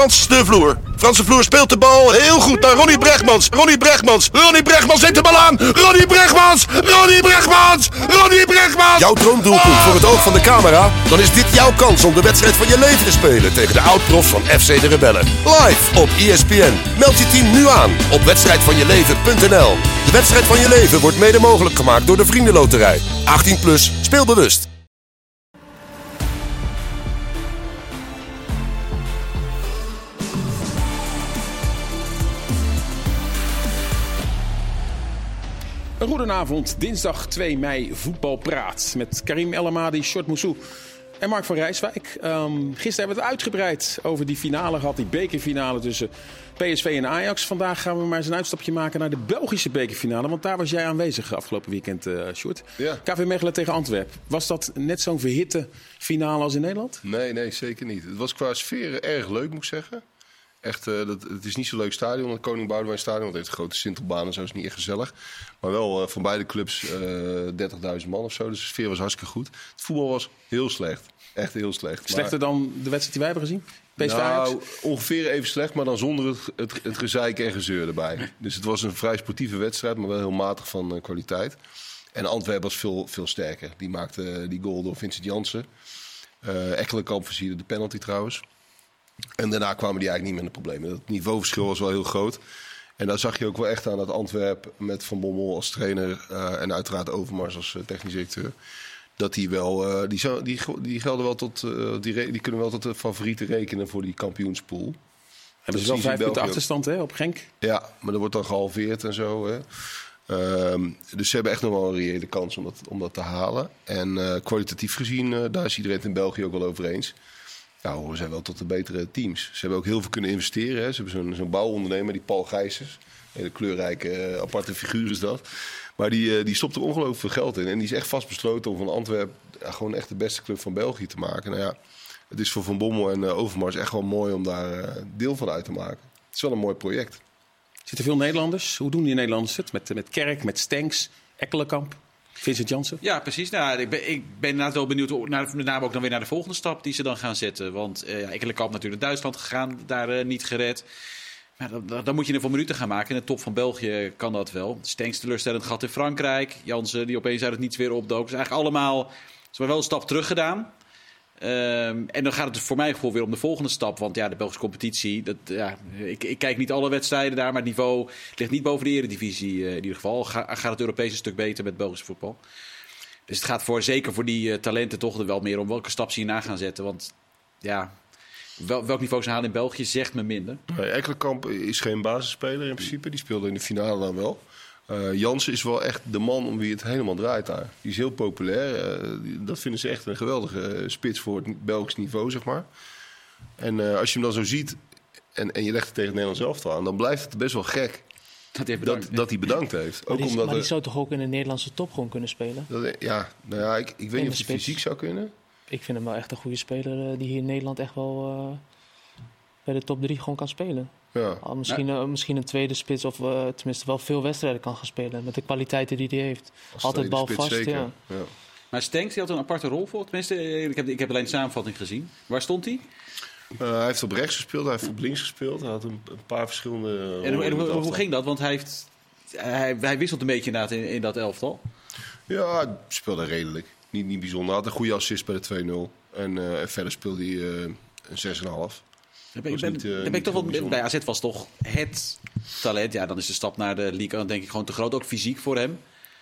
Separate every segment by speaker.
Speaker 1: Frans de Vloer. Frans de Vloer speelt de bal heel goed naar Ronnie Brechtmans. Ronnie Brechtmans neemt de bal aan. Ronnie Brechtmans. Jouw droomdoelpunt voor het oog van de camera? Dan is dit jouw kans om de wedstrijd van je leven te spelen tegen de oud-profs van FC de Rebellen. Live op ESPN. Meld je team nu aan op wedstrijdvanjeleven.nl. De wedstrijd van je leven wordt mede mogelijk gemaakt door de Vriendenloterij. 18+, speel bewust.
Speaker 2: Een goedenavond, dinsdag 2 mei, voetbalpraat met Karim El Amadi, Short Moussou en Mark van Rijswijk. Gisteren hebben we het uitgebreid over die finale gehad, die bekerfinale tussen PSV en Ajax. Vandaag gaan we maar eens een uitstapje maken naar de Belgische bekerfinale, want daar was jij aanwezig afgelopen weekend, Short. Ja. KV Mechelen tegen Antwerpen. Was dat net zo'n verhitte finale als in Nederland?
Speaker 3: Nee, zeker niet. Het was qua sfeer erg leuk, moet ik zeggen. Echt, het is niet zo'n leuk stadion, het Koning Boudewijn stadion. Het heeft een grote sintelbaan en zo, is niet echt gezellig. Maar wel van beide clubs 30.000 man of zo. Dus de sfeer was hartstikke goed. Het voetbal was heel slecht. Echt heel slecht.
Speaker 2: Slechter dan de wedstrijd die wij hebben gezien? PSV Ajax?
Speaker 3: Nou, ongeveer even slecht, maar dan zonder het gezeik en gezeur erbij. Dus het was een vrij sportieve wedstrijd, maar wel heel matig van kwaliteit. En Antwerpen was veel sterker. Die maakte die goal door Vincent Janssen. Ekkelenkamp versierde de penalty trouwens. En daarna kwamen die eigenlijk niet meer in de problemen. Het niveauverschil was wel heel groot. En daar zag je ook wel echt aan dat Antwerpen met Van Bommel als trainer en uiteraard Overmars als technisch directeur, dat die wel, die gelden wel tot, die kunnen wel tot de favorieten rekenen voor die kampioenspool.
Speaker 2: Hebben ze wel 5 punten achterstand op Genk?
Speaker 3: Ja, maar dat wordt dan gehalveerd en zo. Hè. Dus ze hebben echt nog wel een reële kans om dat te halen. En kwalitatief gezien, daar is iedereen het in België ook wel over eens. Ja, horen zij wel tot de betere teams. Ze hebben ook heel veel kunnen investeren. Hè. Ze hebben zo'n bouwondernemer, die Paul Gijsers. Een hele kleurrijke, aparte figuur is dat. Maar die stopt er ongelooflijk veel geld in. En die is echt vastbesloten om van Antwerpen gewoon echt de beste club van België te maken. Nou ja, het is voor Van Bommel en Overmars echt wel mooi om daar deel van uit te maken. Het is wel een mooi project.
Speaker 2: Zitten veel Nederlanders? Hoe doen die Nederlanders het? Met Kerk, met Stenks, Ekkelenkamp? Vincent Janssen?
Speaker 4: Ja, precies. Nou, ik ben inderdaad wel benieuwd met name ook dan weer naar de volgende stap die ze dan gaan zetten. Want Ekkelenkamp natuurlijk naar Duitsland gegaan, daar niet gered. Maar dan moet je in ieder geval minuten gaan maken. In de top van België kan dat wel. Stenks teleurstellend gehad in Frankrijk. Janssen die opeens uit het niets weer opdook. Dus eigenlijk allemaal, ze hebben wel een stap terug gedaan. En dan gaat het voor mijn gevoel weer om de volgende stap. Want ja, de Belgische competitie, ik kijk niet alle wedstrijden daar, maar het niveau ligt niet boven de Eredivisie in ieder geval. Gaat het Europees een stuk beter met Belgisch voetbal. Dus het gaat zeker voor die talenten toch er wel meer om welke stap ze hierna gaan zetten. Want ja, welk niveau ze halen in België zegt me minder.
Speaker 3: Ekkelenkamp is geen basisspeler in principe. Die speelde in de finale dan wel. Janssen is wel echt de man om wie het helemaal draait daar. Die is heel populair. Dat vinden ze echt een geweldige spits voor het Belgisch niveau, zeg maar. En als je hem dan zo ziet en je legt het tegen het Nederlands elftal aan, dan blijft het best wel gek dat hij bedankt heeft.
Speaker 5: Maar die zou toch ook in de Nederlandse top gewoon kunnen spelen?
Speaker 3: Ik weet niet of hij fysiek zou kunnen.
Speaker 5: Ik vind hem wel echt een goede speler die hier in Nederland echt wel bij de top 3 gewoon kan spelen.
Speaker 3: Ja.
Speaker 5: Misschien een tweede spits of tenminste wel veel wedstrijden kan gaan spelen. Met de kwaliteiten die hij heeft. Altijd bal vast. Ja.
Speaker 4: Maar Stenks had een aparte rol voor. Tenminste, ik heb alleen de samenvatting gezien. Waar stond hij?
Speaker 3: Hij heeft op rechts gespeeld, hij heeft op links gespeeld. Hij had een paar verschillende...
Speaker 4: En hoe ging dat? Want hij wisselt een beetje inderdaad in dat elftal.
Speaker 3: Ja, hij speelde redelijk. Niet bijzonder. Hij had een goede assist bij de 2-0. En verder speelde hij een 6,5.
Speaker 4: Bij AZ was toch het talent. Ja, dan is de stap naar de Liga dan denk ik gewoon te groot. Ook fysiek voor hem.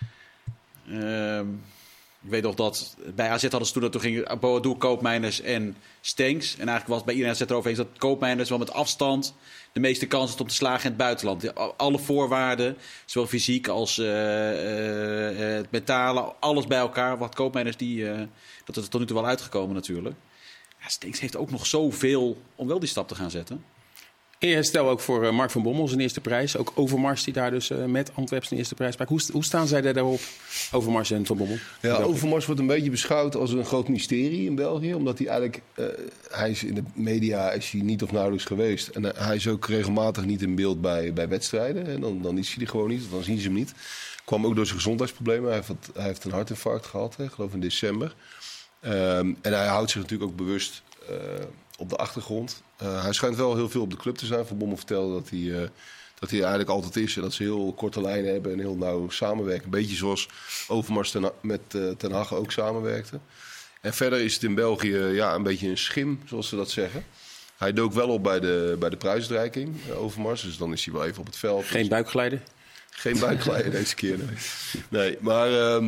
Speaker 4: Ik weet nog dat bij AZ hadden ze toen gingen Boadu, Koopmeiners en Stenks. En eigenlijk was bij iedereen AZ erover eens dat Koopmeiners wel met afstand de meeste kans had om te slagen in het buitenland. Alle voorwaarden, zowel fysiek als het mentale, alles bij elkaar. Wat Koopmeiners dat is er tot nu toe wel uitgekomen natuurlijk. Ja, Stenks heeft ook nog zoveel om wel die stap te gaan zetten.
Speaker 2: Herstel ook voor Mark van Bommel zijn eerste prijs. Ook Overmars die daar dus met Antwerpen zijn eerste prijs pakt. Hoe staan zij daarop, Overmars en Van Bommel?
Speaker 3: Ja, Overmars wordt een beetje beschouwd als een groot mysterie in België. Omdat hij eigenlijk, hij is in de media is hij niet of nauwelijks geweest. En hij is ook regelmatig niet in beeld bij wedstrijden. En dan is hij er gewoon niet, dan zien ze hem niet. Kwam ook door zijn gezondheidsproblemen. Hij heeft een hartinfarct gehad, geloof ik in december. En hij houdt zich natuurlijk ook bewust op de achtergrond. Hij schijnt wel heel veel op de club te zijn. Van Bommel vertelde dat hij eigenlijk altijd is. En dat ze heel korte lijnen hebben en heel nauw samenwerken. Een beetje zoals Overmars met Ten Hag ook samenwerkte. En verder is het in België een beetje een schim, zoals ze dat zeggen. Hij dook wel op bij de prijsuitreiking, Overmars. Dus dan is hij wel even op het veld.
Speaker 2: Geen buikglijden?
Speaker 3: Geen buikglijden deze keer, nee. Maar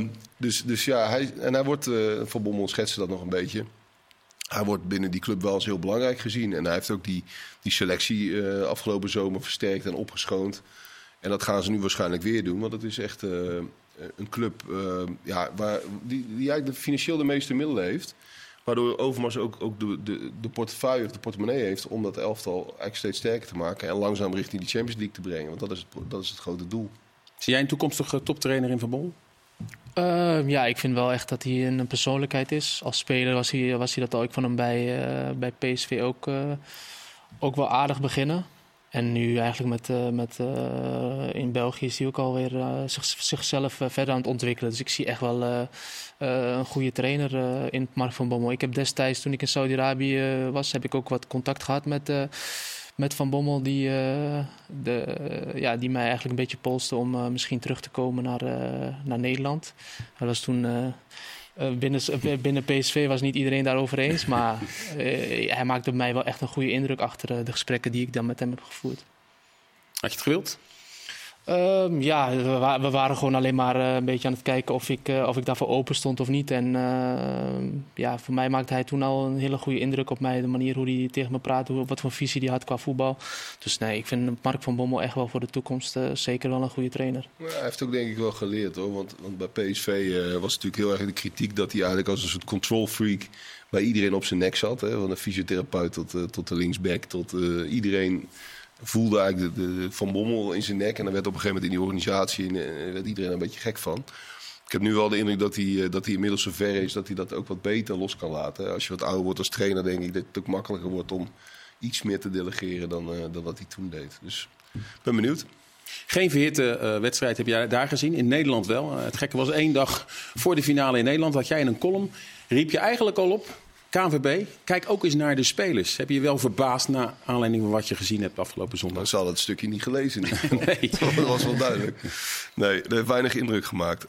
Speaker 3: hij wordt, Van Bommel schetste dat nog een beetje. Hij wordt binnen die club wel als heel belangrijk gezien. En hij heeft ook die selectie afgelopen zomer versterkt en opgeschoond. En dat gaan ze nu waarschijnlijk weer doen. Want het is echt een club die eigenlijk financieel de meeste middelen heeft. Waardoor Overmars ook de portefeuille of de portemonnee heeft om dat elftal eigenlijk steeds sterker te maken. En langzaam richting die Champions League te brengen. Want dat is het grote doel.
Speaker 2: Zie jij een toekomstige toptrainer in Van Bommel?
Speaker 5: Ik vind wel echt dat hij een persoonlijkheid is. Als speler was hij dat al. Ik vond hem bij PSV ook wel aardig beginnen. En nu eigenlijk in België is hij ook alweer zichzelf verder aan het ontwikkelen. Dus ik zie echt wel een goede trainer in Mark van Bommel. Ik heb destijds, toen ik in Saudi-Arabië was, heb ik ook wat contact gehad met Van Bommel. Die mij eigenlijk een beetje polste om misschien terug te komen naar Nederland. Dat was toen... Binnen PSV was niet iedereen daarover eens. Maar hij maakte op mij wel echt een goede indruk achter de gesprekken die ik dan met hem heb gevoerd.
Speaker 2: Had je het gewild?
Speaker 5: We waren gewoon alleen maar een beetje aan het kijken of ik daarvoor open stond of niet. En voor mij maakte hij toen al een hele goede indruk op mij. De manier hoe hij tegen me praatte, wat voor visie hij had qua voetbal. Dus nee, ik vind Mark van Bommel echt wel voor de toekomst zeker wel een goede trainer.
Speaker 3: Ja, hij heeft ook denk ik wel geleerd hoor. Want bij PSV was natuurlijk heel erg de kritiek dat hij eigenlijk als een soort control freak bij iedereen op zijn nek zat. Hè? Van de fysiotherapeut tot de linksback, tot iedereen... voelde eigenlijk de Van Bommel in zijn nek. En dan werd op een gegeven moment in die organisatie werd iedereen een beetje gek van. Ik heb nu wel de indruk dat hij inmiddels zover is dat hij dat ook wat beter los kan laten. Als je wat ouder wordt als trainer, denk ik dat het ook makkelijker wordt om iets meer te delegeren dan wat hij toen deed. Dus ik ben benieuwd.
Speaker 2: Geen verhitte wedstrijd heb jij daar gezien. In Nederland wel. Het gekke was 1 dag voor de finale in Nederland. Had jij in een column, riep je eigenlijk al op... KNVB, kijk ook eens naar de spelers. Heb je je wel verbaasd naar aanleiding van wat je gezien hebt afgelopen zondag?
Speaker 3: Nou, ze hadden het stukje niet gelezen.
Speaker 2: Nee.
Speaker 3: Dat was wel duidelijk. Nee, dat heeft weinig indruk gemaakt.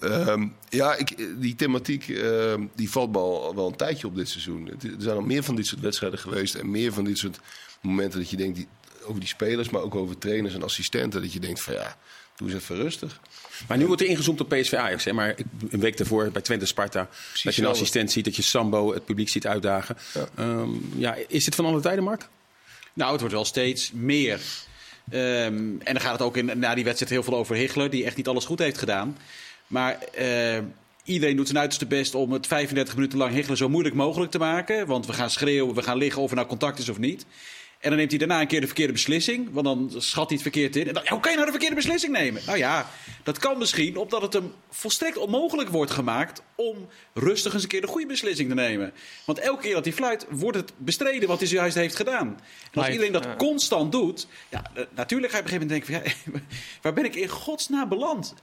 Speaker 3: Die thematiek die valt me al wel een tijdje op dit seizoen. Er zijn al meer van dit soort wedstrijden geweest. En meer van dit soort momenten dat je denkt over die spelers, maar ook over trainers en assistenten. Dat je denkt van doe eens even rustig.
Speaker 2: Maar nu wordt er ingezoomd op PSV Ajax. Hè? Maar een week daarvoor bij Twente Sparta. Dat je een assistent ziet, dat je Sambo het publiek ziet uitdagen. Ja. Is dit van alle tijden, Mark?
Speaker 4: Nou, het wordt wel steeds meer. En dan gaat het ook na die wedstrijd heel veel over Hichler. Die echt niet alles goed heeft gedaan. Maar iedereen doet zijn uiterste best om het 35 minuten lang Hichler zo moeilijk mogelijk te maken. Want we gaan schreeuwen, we gaan liggen of er nou contact is of niet. En dan neemt hij daarna een keer de verkeerde beslissing. Want dan schat hij het verkeerd in. En dan, hoe kan je nou de verkeerde beslissing nemen? Nou ja, dat kan misschien omdat het hem volstrekt onmogelijk wordt gemaakt om rustig eens een keer de goede beslissing te nemen. Want elke keer dat hij fluit, wordt het bestreden wat hij zojuist heeft gedaan. En als iedereen dat constant doet, natuurlijk ga je op een gegeven moment denken van waar ben ik in godsnaam beland?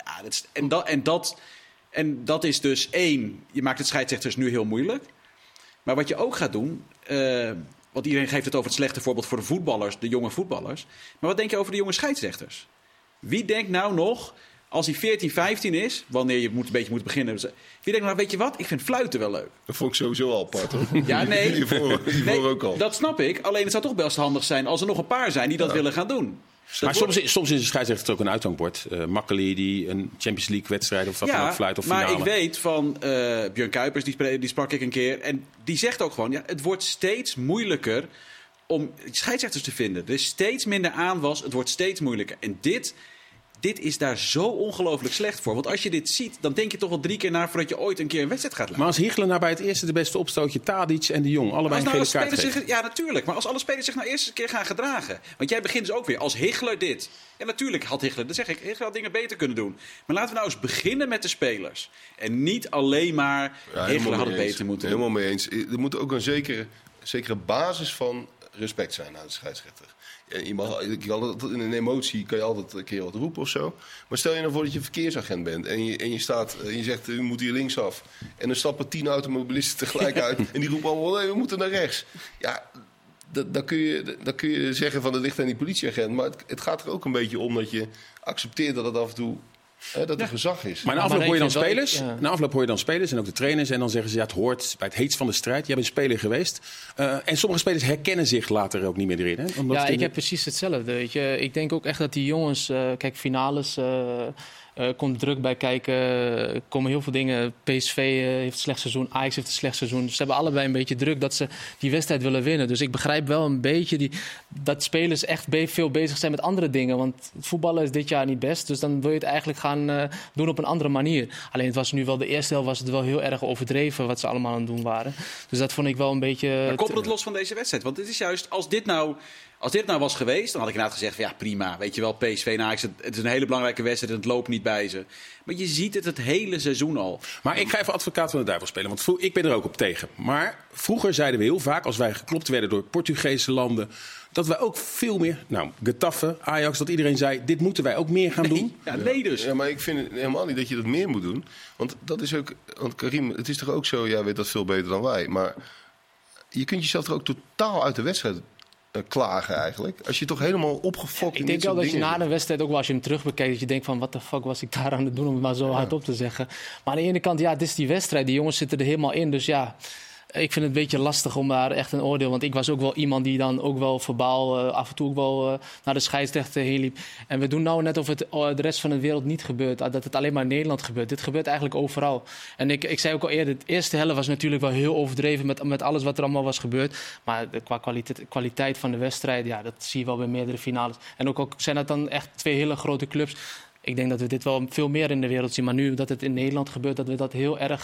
Speaker 4: Ja, en dat is dus 1, je maakt het scheidsrechters nu heel moeilijk. Maar wat je ook gaat doen... Want iedereen geeft het over het slechte voorbeeld voor de voetballers, de jonge voetballers. Maar wat denk je over de jonge scheidsrechters? Wie denkt nou nog, als hij 14, 15 is, wanneer je een beetje moet beginnen... Wie denkt nou, weet je wat, ik vind fluiten wel leuk.
Speaker 3: Dat vond ik sowieso al apart, hoor.
Speaker 4: Ja, nee.
Speaker 3: Hiervoor ook al.
Speaker 4: Dat snap ik. Alleen het zou toch best handig zijn als er nog een paar zijn die dat willen gaan doen.
Speaker 2: Maar soms is de scheidsrechter ook een uithangbord. Makkeli die een Champions League wedstrijd of wat dan ook fluit of finale.
Speaker 4: Maar ik weet van Björn Kuipers, die sprak ik een keer. En die zegt ook gewoon, het wordt steeds moeilijker om scheidsrechters te vinden. Er is steeds minder aanwas, het wordt steeds moeilijker. En dit is daar zo ongelooflijk slecht voor. Want als je dit ziet, dan denk je toch wel 3 keer na voordat je ooit een keer een wedstrijd gaat laten.
Speaker 2: Maar als Hichler nou bij het eerste de beste opstootje, Tadic en de Jong, allebei een gele kaart geeft.
Speaker 4: Ja, natuurlijk. Maar als alle spelers zich nou eerst een keer gaan gedragen. Want jij begint dus ook weer als Hichler dit. Ja, natuurlijk had Hichler, dat zeg ik, Hichler had dingen beter kunnen doen. Maar laten we nou eens beginnen met de spelers. En niet alleen maar Hichler had het beter moeten doen.
Speaker 3: Helemaal mee eens. Er moet ook een zekere basis van respect zijn aan de scheidsrechter. In een emotie kan je altijd een keer wat roepen of zo. Maar stel je nou voor dat je verkeersagent bent en je staat en je zegt, u moet hier linksaf. En dan stappen 10 automobilisten tegelijk uit en die roepen allemaal, nee, we moeten naar rechts. Ja, Dan kun je zeggen van het ligt aan die politieagent. Maar het gaat er ook een beetje om dat je accepteert dat het af en toe dat er gezag is.
Speaker 2: Maar na afloop hoor je dan spelers. Na afloop hoor je dan spelers en ook de trainers. En dan zeggen ze, ja, het hoort bij het heetst van de strijd. Jij bent speler geweest. En sommige spelers herkennen zich later ook niet meer erin. Hè?
Speaker 5: Ja, ik heb precies hetzelfde. Weet je. Ik denk ook echt dat die jongens... kijk, finales... komt druk bij kijken, komen heel veel dingen. PSV heeft een slecht seizoen, Ajax heeft een slecht seizoen. Dus ze hebben allebei een beetje druk dat ze die wedstrijd willen winnen. Dus ik begrijp wel een beetje dat spelers echt veel bezig zijn met andere dingen. Want het voetballen is dit jaar niet best. Dus dan wil je het eigenlijk gaan doen op een andere manier. Alleen het was nu wel de eerste helft was het wel heel erg overdreven wat ze allemaal aan het doen waren. Dus dat vond ik wel een beetje...
Speaker 4: Maar koppel het los van deze wedstrijd. Want het is juist, als dit nou was geweest, dan had ik inderdaad gezegd van ja, prima. Weet je wel, PSV en Ajax, het is een hele belangrijke wedstrijd en het loopt niet bij ze. Maar je ziet het hele seizoen al.
Speaker 2: Maar ik ga even advocaat van de duivel spelen, want ik ben er ook op tegen. Maar vroeger zeiden we heel vaak, als wij geklopt werden door Portugese landen, dat wij ook veel meer, Getafe, Ajax, dat iedereen zei, dit moeten wij ook meer gaan doen.
Speaker 4: Ja, nee dus.
Speaker 3: Ja, maar ik vind helemaal niet dat je dat meer moet doen. Want dat is ook, want Karim, het is toch ook zo, jij weet dat veel beter dan wij. Maar je kunt jezelf er ook totaal uit de wedstrijd klagen eigenlijk. Als je toch helemaal opgefokt in
Speaker 5: Ik denk wel dat je na een wedstrijd, ook wel als je hem terug bekijkt, dat je denkt van, wat de fuck was ik daar aan het doen, om het maar zo hard op te zeggen. Maar aan de ene kant, ja, dit is die wedstrijd. Die jongens zitten er helemaal in. Dus ja, ik vind het een beetje lastig om daar echt een oordeel... Want ik was ook wel iemand die dan ook wel verbaal af en toe ook wel naar de scheidsrechter heen liep. En we doen nou net of het de rest van de wereld niet gebeurt. Dat het alleen maar in Nederland gebeurt. Dit gebeurt eigenlijk overal. En ik zei ook al eerder, de eerste helft was natuurlijk wel heel overdreven met alles wat er allemaal was gebeurd. Maar qua kwaliteit van de wedstrijd, ja, dat zie je wel bij meerdere finales. En ook zijn dat dan echt twee hele grote clubs. Ik denk dat we dit wel veel meer in de wereld zien. Maar nu dat het in Nederland gebeurt, dat we dat heel erg,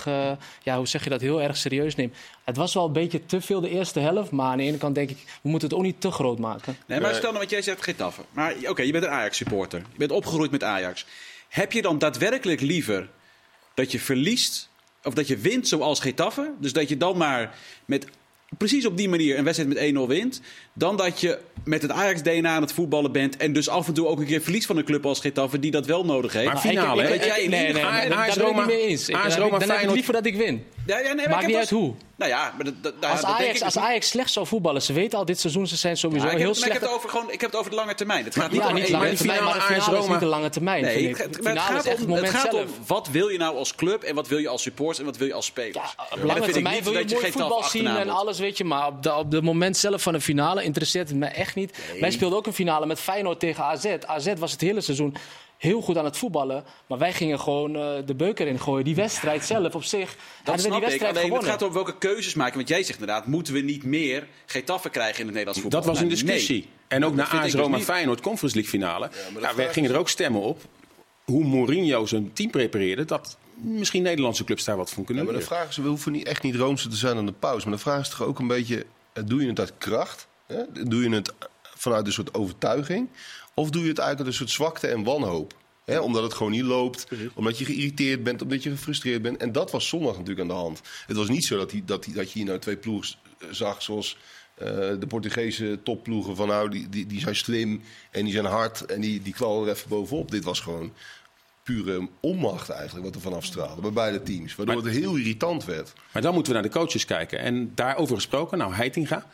Speaker 5: heel erg serieus nemen. Het was wel een beetje te veel de eerste helft. Maar aan de ene kant denk ik, we moeten het ook niet te groot maken.
Speaker 4: Nee, maar stel nou wat jij zegt, Getafe. Maar oké, je bent een Ajax-supporter. Je bent opgegroeid met Ajax. Heb je dan daadwerkelijk liever dat je verliest, of dat je wint zoals Getafe? Dus dat je dan maar met precies op die manier een wedstrijd met 1-0 wint, dan dat je met het Ajax-DNA aan het voetballen bent en dus af en toe ook een keer verliest van een club als Getafe die dat wel nodig heeft.
Speaker 2: Maar finale, hè?
Speaker 5: Nee, daar ben ik niet mee eens. Dan heb ik liever dat ik win. Maakt niet uit hoe.
Speaker 4: Nou ja, maar
Speaker 5: als Ajax slecht zou voetballen, ze weten al dit seizoen, ze zijn sowieso heel slecht.
Speaker 4: Ik heb het over de lange termijn. Het gaat niet om
Speaker 5: de lange termijn, maar de finale is niet de lange termijn.
Speaker 4: Nee, het gaat om wat wil je nou als club en wat wil je als supporter en wat wil je als speler.
Speaker 5: Op lange termijn wil je mooi voetbal zien en alles, weet je. Maar op het moment zelf van de finale interesseert het me echt niet. Wij speelden ook een finale met Feyenoord tegen AZ. AZ was het hele seizoen heel goed aan het voetballen. Maar wij gingen gewoon de beuker in gooien. Die wedstrijd zelf op zich.
Speaker 4: Dat snap ik. Alleen het gaat om welke keuzes maken. Want jij zegt inderdaad, moeten we niet meer Getafe krijgen in het Nederlands voetbal?
Speaker 2: Dat was een discussie. Nee. En ook na AS Roma Feyenoord Conference League finale. Wij gingen er ook stemmen op. Hoe Mourinho zijn team prepareerde. Dat misschien Nederlandse clubs daar wat van kunnen
Speaker 3: doen. Maar de vraag is, we hoeven echt niet roomser te zijn aan de pauze. Maar de vraag is toch ook een beetje, doe je het uit kracht? Hè? Doe je het vanuit een soort overtuiging? Of doe je het eigenlijk uit een soort zwakte en wanhoop? Hè? Omdat het gewoon niet loopt, omdat je geïrriteerd bent, omdat je gefrustreerd bent. En dat was zondag natuurlijk aan de hand. Het was niet zo dat je hier nou twee ploegen zag zoals de Portugese topploegen van die zijn slim en die zijn hard en die kwallen er even bovenop. Dit was gewoon pure onmacht eigenlijk wat er vanaf straalde bij beide teams. Waardoor het heel irritant werd.
Speaker 2: Maar dan moeten we naar de coaches kijken. En daarover gesproken, Heitinga.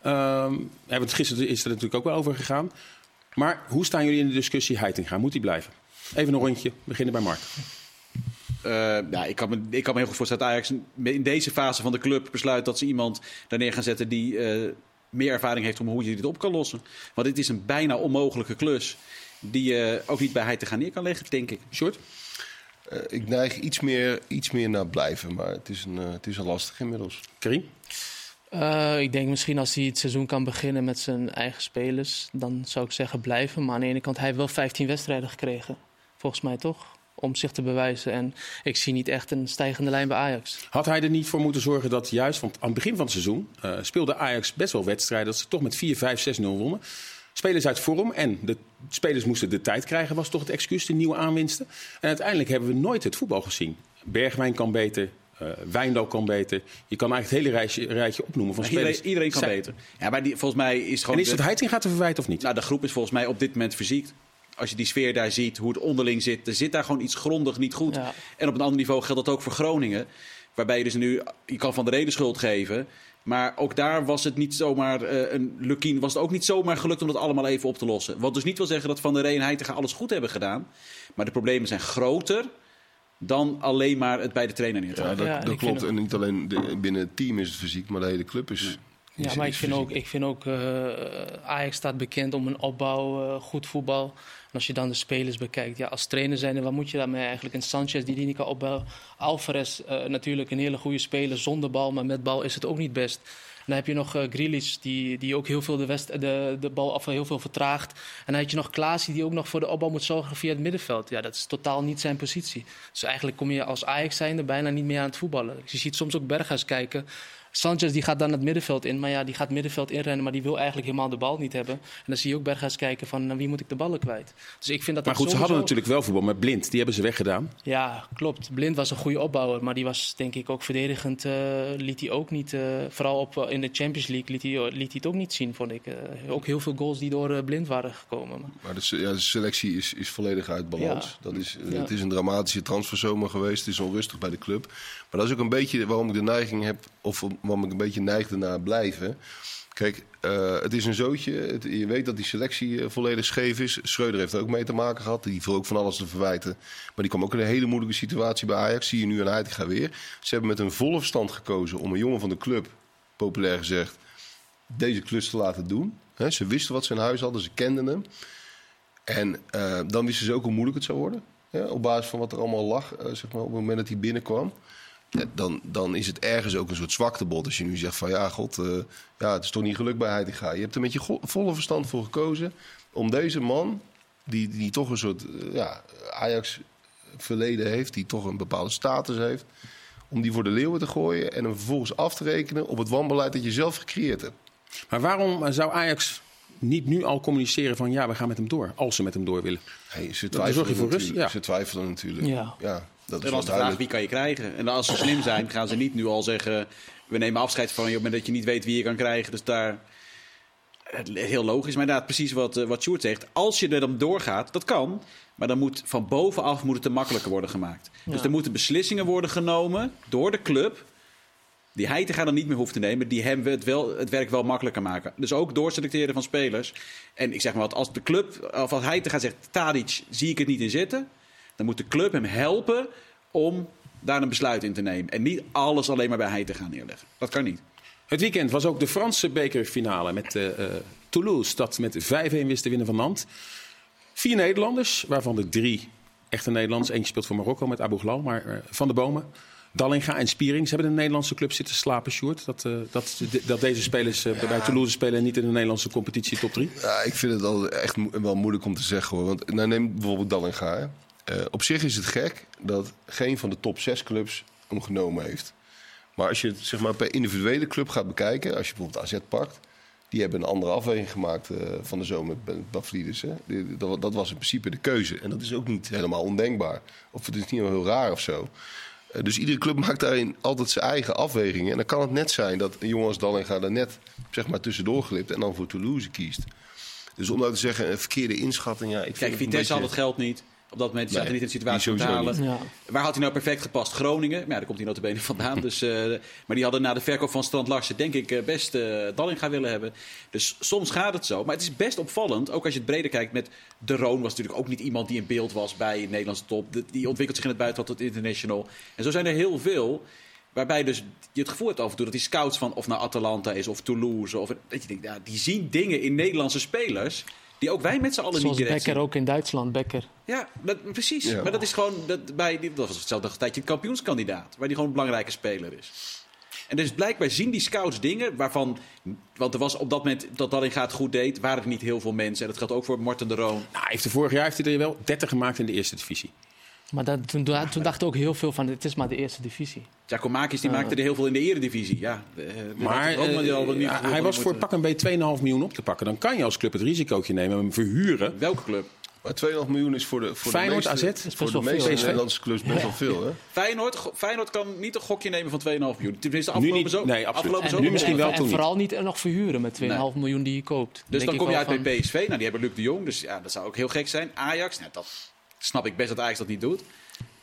Speaker 2: Gisteren is er natuurlijk ook wel over gegaan. Maar hoe staan jullie in de discussie Heitinga? Moet hij blijven? Even een rondje, beginnen bij Mark.
Speaker 4: Ik kan me heel goed voorstellen dat Ajax in deze fase van de club besluit dat ze iemand daar neer gaan zetten die meer ervaring heeft om hoe je dit op kan lossen. Want dit is een bijna onmogelijke klus die je ook niet bij Heitinga neer kan leggen, denk ik.
Speaker 2: Short?
Speaker 3: Ik neig iets meer naar blijven, maar het is een lastig inmiddels.
Speaker 2: Karim?
Speaker 5: Ik denk misschien als hij het seizoen kan beginnen met zijn eigen spelers, dan zou ik zeggen blijven. Maar aan de ene kant, hij heeft wel 15 wedstrijden gekregen. Volgens mij toch? Om zich te bewijzen. En ik zie niet echt een stijgende lijn bij Ajax.
Speaker 2: Had hij er niet voor moeten zorgen dat juist, want aan het begin van het seizoen speelde Ajax best wel wedstrijden, dat ze toch met 4-5-6-0 wonnen. Spelers uit vorm en de spelers moesten de tijd krijgen, was toch het excuus, de nieuwe aanwinsten. En uiteindelijk hebben we nooit het voetbal gezien. Bergwijn kan beter, Wijndal kan beter. Je kan eigenlijk het hele rijtje opnoemen van spelers.
Speaker 4: Iedereen kan beter. Ja, maar volgens mij is gewoon.
Speaker 2: En is dat Heitinga te verwijten of niet?
Speaker 4: Nou, de groep is volgens mij op dit moment verziekt. Als je die sfeer daar ziet, hoe het onderling zit, er zit daar gewoon iets grondig niet goed. Ja. En op een ander niveau geldt dat ook voor Groningen. Waarbij je dus nu, je kan Van der Reden schuld geven. Maar ook daar was het niet zomaar een Lukien. Was het ook niet zomaar gelukt om dat allemaal even op te lossen. Wat dus niet wil zeggen dat Van der Rey en Heitinga alles goed hebben gedaan. Maar de problemen zijn groter dan alleen maar het bij de trainer neer te leggen.
Speaker 3: Ja, dat klopt. En niet alleen binnen het team is het fysiek, maar de hele club is...
Speaker 5: Ja, maar ik vind ook Ajax staat bekend om een opbouw, goed voetbal. En als je dan de spelers bekijkt, ja, als trainer zijn, wat moet je daarmee eigenlijk? En Sanchez die niet kan opbouwen. Alvarez natuurlijk een hele goede speler zonder bal, maar met bal is het ook niet best. En dan heb je nog Grealish die ook heel veel de bal af heel veel vertraagt. En dan had je nog Klaasie die ook nog voor de opbouw moet zorgen via het middenveld. Ja, dat is totaal niet zijn positie. Dus eigenlijk kom je als Ajax zijnde bijna niet meer aan het voetballen. Je ziet soms ook Berghuis kijken. Sanchez die gaat dan het middenveld in, maar ja, die gaat het middenveld inrennen, maar die wil eigenlijk helemaal de bal niet hebben. En dan zie je ook Berghuis kijken van wie moet ik de ballen kwijt. Dus ik vind dat
Speaker 2: maar goed, ze hadden natuurlijk wel voetbal met Blind. Die hebben ze weggedaan.
Speaker 5: Ja, klopt. Blind was een goede opbouwer, maar die was denk ik ook verdedigend. Liet hij ook niet, vooral in de Champions League liet hij het ook niet zien, vond ik. Ook heel veel goals die door Blind waren gekomen. Maar
Speaker 3: de selectie is volledig uit balans. Ja. Het is een dramatische transferzomer geweest. Het is onrustig bij de club. Maar dat is ook een beetje waarom ik de neiging heb, of waarom ik een beetje neigde naar blijven. Kijk, het is een zootje. Je weet dat die selectie volledig scheef is. Schreuder heeft er ook mee te maken gehad. Die viel ook van alles te verwijten. Maar die kwam ook in een hele moeilijke situatie bij Ajax. Zie je nu aan Heitinga weer. Ze hebben met een volle verstand gekozen om een jongen van de club, populair gezegd, deze klus te laten doen. Ze wisten wat ze in huis hadden. Ze kenden hem. En dan wisten ze ook hoe moeilijk het zou worden. Ja, op basis van wat er allemaal lag, zeg maar, op het moment dat hij binnenkwam. Ja, dan is het ergens ook een soort zwaktebod. Als je nu zegt van het is toch niet gelukt bij Heitinga. Je hebt er met je volle verstand voor gekozen om deze man, die toch een soort Ajax verleden heeft, die toch een bepaalde status heeft, om die voor de leeuwen te gooien en hem vervolgens af te rekenen op het wanbeleid dat je zelf gecreëerd hebt.
Speaker 2: Maar waarom zou Ajax niet nu al communiceren van we gaan met hem door, als ze met hem door willen?
Speaker 3: Hey, ze twijfelen natuurlijk. Ja. Dat is
Speaker 4: en als de vraag wie kan je krijgen. En als ze slim zijn, gaan ze niet nu al zeggen, we nemen afscheid van je op het moment dat je niet weet wie je kan krijgen. Dus daar, heel logisch. Maar inderdaad, precies wat Sjoerd zegt. Als je er dan doorgaat, dat kan. Maar dan moet van bovenaf het te makkelijker worden gemaakt. Ja. Dus er moeten beslissingen worden genomen door de club, die Heitinga dan niet meer hoeft te nemen, die hem het werk wel makkelijker maken. Dus ook doorselecteren van spelers. En ik zeg maar, als de club, of als Heitinga zegt, Tadic zie ik het niet in zitten, dan moet de club hem helpen om daar een besluit in te nemen. En niet alles alleen maar bij Heitinga neerleggen. Dat kan niet.
Speaker 2: Het weekend was ook de Franse bekerfinale met Toulouse, dat met 5-1 wist te winnen van Nantes. 4 Nederlanders, waarvan de 3 echte Nederlanders. Eentje speelt voor Marokko met Abu Ghal, maar Van der Bomen, Dallinga en Spiering. Ze hebben in de Nederlandse club zitten slapen, Sjoerd. Dat deze spelers bij Toulouse spelen en niet in de Nederlandse competitie top 3.
Speaker 3: Ja, ik vind het al echt wel moeilijk om te zeggen, hoor. Want neem bijvoorbeeld Dallinga. Hè. Op zich is het gek dat geen van de top 6 clubs hem genomen heeft. Maar als je het zeg maar per individuele club gaat bekijken, als je bijvoorbeeld AZ pakt, die hebben een andere afweging gemaakt van de zomer met Pavlidis. Dat was in principe de keuze. En dat is ook niet helemaal ondenkbaar. Of het is niet heel raar of zo. Dus iedere club maakt daarin altijd zijn eigen afwegingen. En dan kan het net zijn dat een jongen als Dallinga er net zeg maar tussendoor glipt en dan voor Toulouse kiest. Dus om nou te zeggen, een verkeerde inschatting. Ja,
Speaker 4: kijk, Vitesse had het geld niet. Op dat moment zaten niet in de situatie om te halen. Ja. Waar had hij nou perfect gepast? Groningen. Maar ja, daar komt hij nota bene vandaan. Dus, maar die hadden na de verkoop van Strand Larsen denk ik best Dallinga willen hebben. Dus soms gaat het zo. Maar het is best opvallend. Ook als je het breder kijkt met De Roon was natuurlijk ook niet iemand die in beeld was bij het Nederlandse top. Die ontwikkelt zich in het buitenland tot international. En zo zijn er heel veel. Waarbij dus je het gevoel hebt af en toe dat die scouts van of naar Atalanta is of Toulouse. Of, dat je denkt, ja, die zien dingen in Nederlandse spelers die ook wij met z'n allen
Speaker 5: zoals
Speaker 4: niet direct
Speaker 5: Becker zien. Ook in Duitsland, Becker.
Speaker 4: Ja, precies. Ja. Maar dat is gewoon, dat was hetzelfde tijdje een kampioenskandidaat. Waar die gewoon een belangrijke speler is. En dus blijkbaar zien die scouts dingen waarvan, want er was op dat moment dat Dallinga het goed deed, waren er niet heel veel mensen. En dat geldt ook voor Morten de Roon.
Speaker 2: Nou, vorig jaar heeft hij er wel 30 gemaakt in de eerste divisie.
Speaker 5: Maar toen dachten ook heel veel van, het is maar de eerste divisie.
Speaker 4: Giacomakis die maakte er heel veel in de eredivisie. Ja,
Speaker 2: maar hij was voor pak een beetje 2,5 miljoen op te pakken. Dan kan je als club het risicootje nemen en hem verhuren.
Speaker 4: Welke club?
Speaker 3: Maar 2,5 miljoen is voor de
Speaker 2: Feyenoord,
Speaker 3: meeste,
Speaker 2: AZ.
Speaker 3: Voor de meeste Nederlandse clubs best wel veel. Hè?
Speaker 4: Feyenoord kan niet een gokje nemen van 2,5 miljoen. Tenminste, afgelopen zo.
Speaker 2: Nee, absoluut. Nu misschien wel,
Speaker 5: en vooral niet nog verhuren met 2,5 miljoen die je koopt.
Speaker 4: Dus dan kom je uit bij PSV. Nou, die hebben Luc de Jong. Dus ja, dat zou ook heel gek zijn. Ajax, nou, dat snap ik best dat Ajax dat niet doet.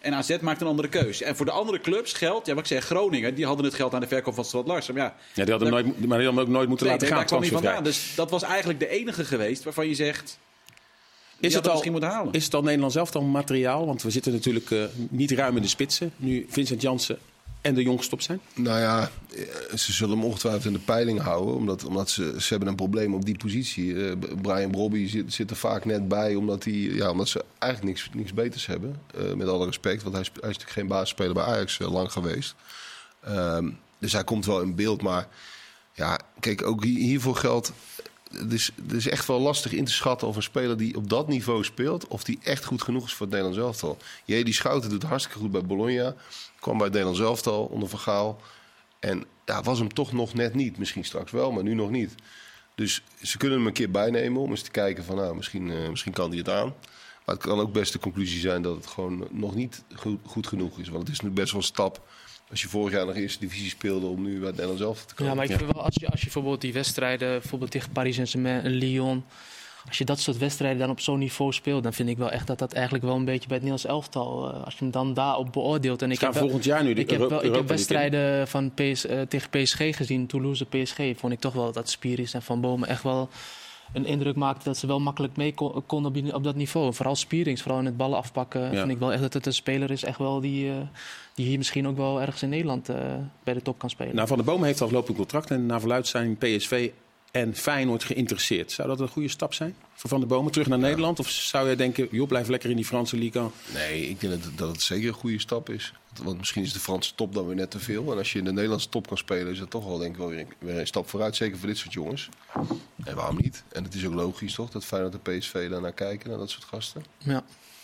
Speaker 4: En AZ maakt een andere keus. En voor de andere clubs geldt, wat ik zeg, Groningen, die hadden het geld aan de verkoop van Strand Larsen. Maar
Speaker 2: die hadden hem ook nooit moeten laten gaan.
Speaker 4: Daar kwam hij vandaan. Dus dat was eigenlijk de enige geweest waarvan je zegt,
Speaker 2: is het
Speaker 4: misschien moeten halen.
Speaker 2: Is het al Nederlands elftal materiaal? Want we zitten natuurlijk niet ruim in de spitsen. Nu Vincent Janssen en de Jong gestopt zijn.
Speaker 3: Nou ja, ze zullen hem ongetwijfeld in de peiling houden. Omdat ze hebben een probleem op die positie. Brian Brobby zit er vaak net bij. Omdat ze eigenlijk niks beters hebben. Met alle respect. Want hij is natuurlijk geen basisspeler bij Ajax lang geweest. Dus hij komt wel in beeld. Maar ja, kijk, ook hiervoor geldt. Het is echt wel lastig in te schatten of een speler die op dat niveau speelt, of die echt goed genoeg is voor het Nederlands elftal. Die Schouten doet hartstikke goed bij Bologna. Kwam bij het Nederlands elftal onder Van Gaal. En was hem toch nog net niet. Misschien straks wel, maar nu nog niet. Dus ze kunnen hem een keer bijnemen om eens te kijken van misschien kan hij het aan. Maar het kan ook best de conclusie zijn dat het gewoon nog niet goed genoeg is. Want het is nu best wel een stap. Als je vorig jaar nog eerste divisie speelde om nu bij het Nederlands elftal te komen.
Speaker 5: Ja, maar ik vind wel, als je bijvoorbeeld die wedstrijden, bijvoorbeeld tegen Paris Saint-Germain en Lyon, als je dat soort wedstrijden dan op zo'n niveau speelt, dan vind ik wel echt dat eigenlijk wel een beetje bij het Nederlands elftal, als je hem dan daarop beoordeelt. En ik heb
Speaker 2: volgend jaar nu
Speaker 5: ik heb wedstrijden van tegen PSG gezien, Toulouse, PSG, vond ik toch wel dat Spiris en Van Bomen echt wel een indruk maakte dat ze wel makkelijk mee konden op dat niveau. Vooral Spierings, vooral in het ballen afpakken, vind ik wel echt dat het een speler is echt wel die hier misschien ook wel ergens in Nederland bij de top kan spelen.
Speaker 2: Nou, Van der Boom heeft al lopend contract en naar verluidt zijn PSV en Feyenoord geïnteresseerd. Zou dat een goede stap zijn voor Van der Bomen terug naar Nederland? Of zou jij denken, joh, blijf lekker in die Franse Liga?
Speaker 3: Nee, ik denk dat het zeker een goede stap is. Want misschien is de Franse top dan weer net te veel. En als je in de Nederlandse top kan spelen, is dat toch wel denk ik wel weer een stap vooruit. Zeker voor dit soort jongens. En waarom niet? En het is ook logisch toch, dat Feyenoord en PSV daarnaar kijken, naar dat soort gasten.
Speaker 5: Ja.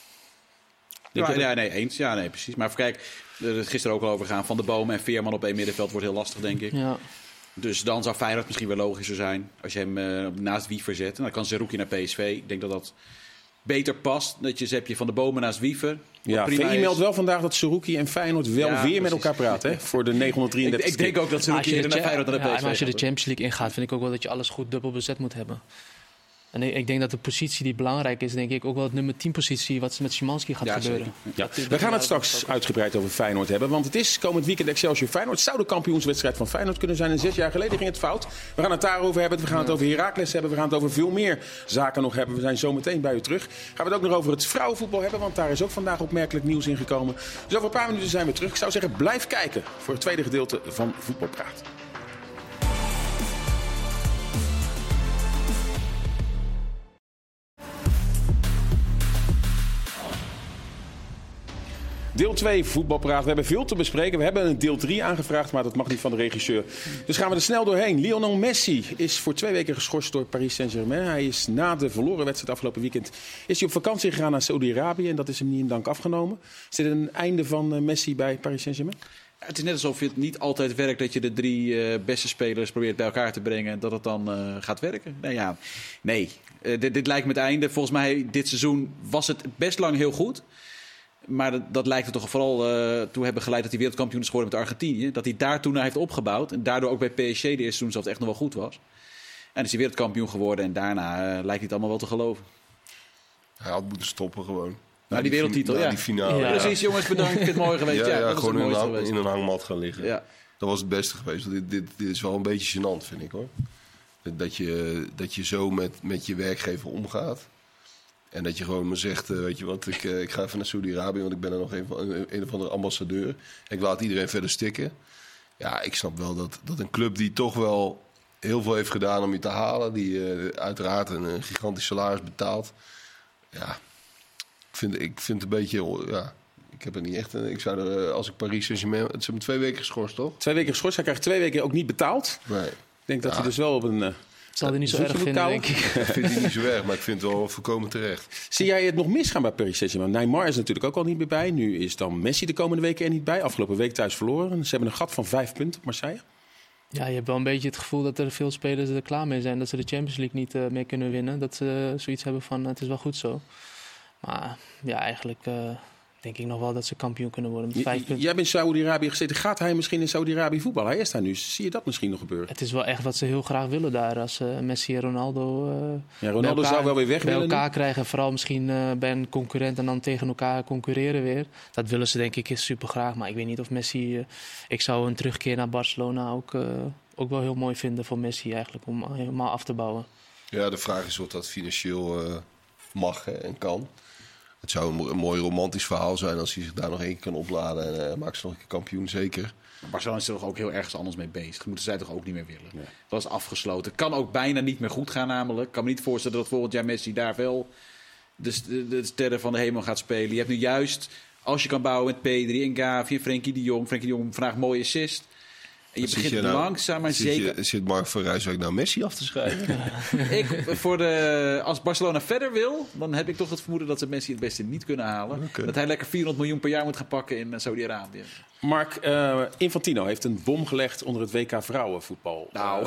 Speaker 4: Eens. Ja, nee, precies. Maar kijk, er is gisteren ook al over gegaan. Van der Bomen en Veerman op één middenveld wordt heel lastig, denk ik.
Speaker 5: Ja.
Speaker 4: Dus dan zou Feyenoord misschien wel logischer zijn als je hem naast Wiever zet. En dan kan Zerouki naar PSV. Ik denk dat dat beter past. Dat je heb je Van der Bomen naast Wiever.
Speaker 2: Ja, VI meldt wel vandaag dat Zerouki en Feyenoord wel weer met elkaar praten. Hè? Voor de 933.
Speaker 4: Ik denk ook dat Zerouki naar Feyenoord naar de PSV
Speaker 5: maar als je de Champions League ingaat, vind ik ook wel dat je alles goed dubbel bezet moet hebben. En ik denk dat de positie die belangrijk is, denk ik ook wel het nummer 10 positie wat met Szymanski gaat gebeuren.
Speaker 2: Ja. We gaan het straks uitgebreid over Feyenoord hebben. Want het is komend weekend Excelsior Feyenoord. Zou de kampioenswedstrijd van Feyenoord kunnen zijn. En 6 jaar geleden ging het fout. We gaan het daarover hebben. We gaan het over Heracles hebben. We gaan het over veel meer zaken nog hebben. We zijn zo meteen bij u terug. Gaan we het ook nog over het vrouwenvoetbal hebben. Want daar is ook vandaag opmerkelijk nieuws in gekomen. Dus over een paar minuten zijn we terug. Ik zou zeggen, blijf kijken voor het tweede gedeelte van Voetbalpraat. Deel 2 Voetbalpraat. We hebben veel te bespreken. We hebben een deel 3 aangevraagd, maar dat mag niet van de regisseur. Dus gaan we er snel doorheen. Lionel Messi is voor 2 weken geschorst door Paris Saint-Germain. Hij is na de verloren wedstrijd afgelopen weekend is hij op vakantie gegaan naar Saudi-Arabië. En dat is hem niet in dank afgenomen. Is dit een einde van Messi bij Paris Saint-Germain?
Speaker 4: Het is net alsof het niet altijd werkt dat je de 3 beste spelers probeert bij elkaar te brengen. Dat het dan gaat werken. Nee. Dit lijkt me het einde. Volgens mij dit seizoen was het best lang heel goed. Maar dat lijkt er toch vooral toe hebben geleid dat hij wereldkampioen is geworden met Argentinië. Dat hij daar toen naar heeft opgebouwd. En daardoor ook bij PSG de eerste seizoen zelfs echt nog wel goed was. En is hij wereldkampioen geworden. En daarna lijkt hij het allemaal wel te geloven.
Speaker 3: Hij had moeten stoppen gewoon.
Speaker 4: Die wereldtitel,
Speaker 3: die finale.
Speaker 4: Ja. Precies, jongens, bedankt. Ik vind het mooi geweest.
Speaker 3: Ja,
Speaker 4: dat
Speaker 3: gewoon
Speaker 4: is het
Speaker 3: in een hangmat gaan liggen.
Speaker 4: Ja.
Speaker 3: Dat was het beste geweest. Dit is wel een beetje gênant, vind ik hoor. Dat je zo met je werkgever omgaat. En dat je gewoon maar zegt, weet je wat, ik ga even naar Saudi-Arabië, want ik ben er nog een of andere ambassadeur. En ik laat iedereen verder stikken. Ja, ik snap wel dat een club die toch wel heel veel heeft gedaan om je te halen, die uiteraard een gigantisch salaris betaalt. Ja, ik vind het een beetje, ja, ik heb er niet echt, ik zou er, als ik Paris Saint-Germain, het is hem 2 weken geschorst, toch?
Speaker 2: 2 weken geschorst, hij krijgt 2 weken ook niet betaald.
Speaker 3: Nee.
Speaker 2: Ik denk dat hij dus wel op een...
Speaker 5: zal hij niet zo erg vinden, denk ik.
Speaker 3: Ik vind hij niet zo erg, maar ik vind het wel volkomen terecht.
Speaker 2: Zie jij het nog misgaan bij Paris Saint-Germain? Neymar is natuurlijk ook al niet meer bij. Nu is dan Messi de komende weken er niet bij. Afgelopen week thuis verloren. Ze hebben een gat van 5 punten op Marseille.
Speaker 5: Ja, je hebt wel een beetje het gevoel dat er veel spelers er klaar mee zijn. Dat ze de Champions League niet meer kunnen winnen. Dat ze zoiets hebben van, het is wel goed zo. Maar ja, eigenlijk denk ik nog wel dat ze kampioen kunnen worden met 5 punten.
Speaker 2: Jij bent in Saudi-Arabië gezeten. Gaat hij misschien in Saudi-Arabië voetballen? Hij is daar nu. Zie je dat misschien nog gebeuren?
Speaker 5: Het is wel echt wat ze heel graag willen daar. Als Messi en Ronaldo,
Speaker 2: Ronaldo zou wel weer weg
Speaker 5: bij
Speaker 2: willen
Speaker 5: elkaar krijgen. Vooral misschien bij een concurrent en dan tegen elkaar concurreren weer. Dat willen ze denk ik super graag. Maar ik weet niet of Messi... ik zou een terugkeer naar Barcelona ook wel heel mooi vinden voor Messi eigenlijk. Om helemaal af te bouwen.
Speaker 3: Ja, de vraag is of dat financieel mag en kan. Het zou een mooi romantisch verhaal zijn als hij zich daar nog één keer kan opladen. En maakt ze nog een keer kampioen, zeker.
Speaker 4: Barcelona is er toch ook heel ergens anders mee bezig. Dat moeten zij toch ook niet meer willen. Ja. Dat is afgesloten. Kan ook bijna niet meer goed gaan namelijk. Ik kan me niet voorstellen dat volgend jaar Messi daar wel de sterren van de hemel gaat spelen. Je hebt nu juist, als je kan bouwen met Pedri en Gavi en Frenkie de Jong. Frenkie de Jong vandaag mooi assist. En je begint langzaam maar zeker...
Speaker 3: Zit Mark van Rijswijk nou Messi af te schrijven?
Speaker 4: Als Barcelona verder wil, dan heb ik toch het vermoeden dat ze Messi het beste niet kunnen halen. Okay. Dat hij lekker 400 miljoen per jaar moet gaan pakken in Saudi-Arabië.
Speaker 2: Mark, Infantino heeft een bom gelegd onder het WK vrouwenvoetbal.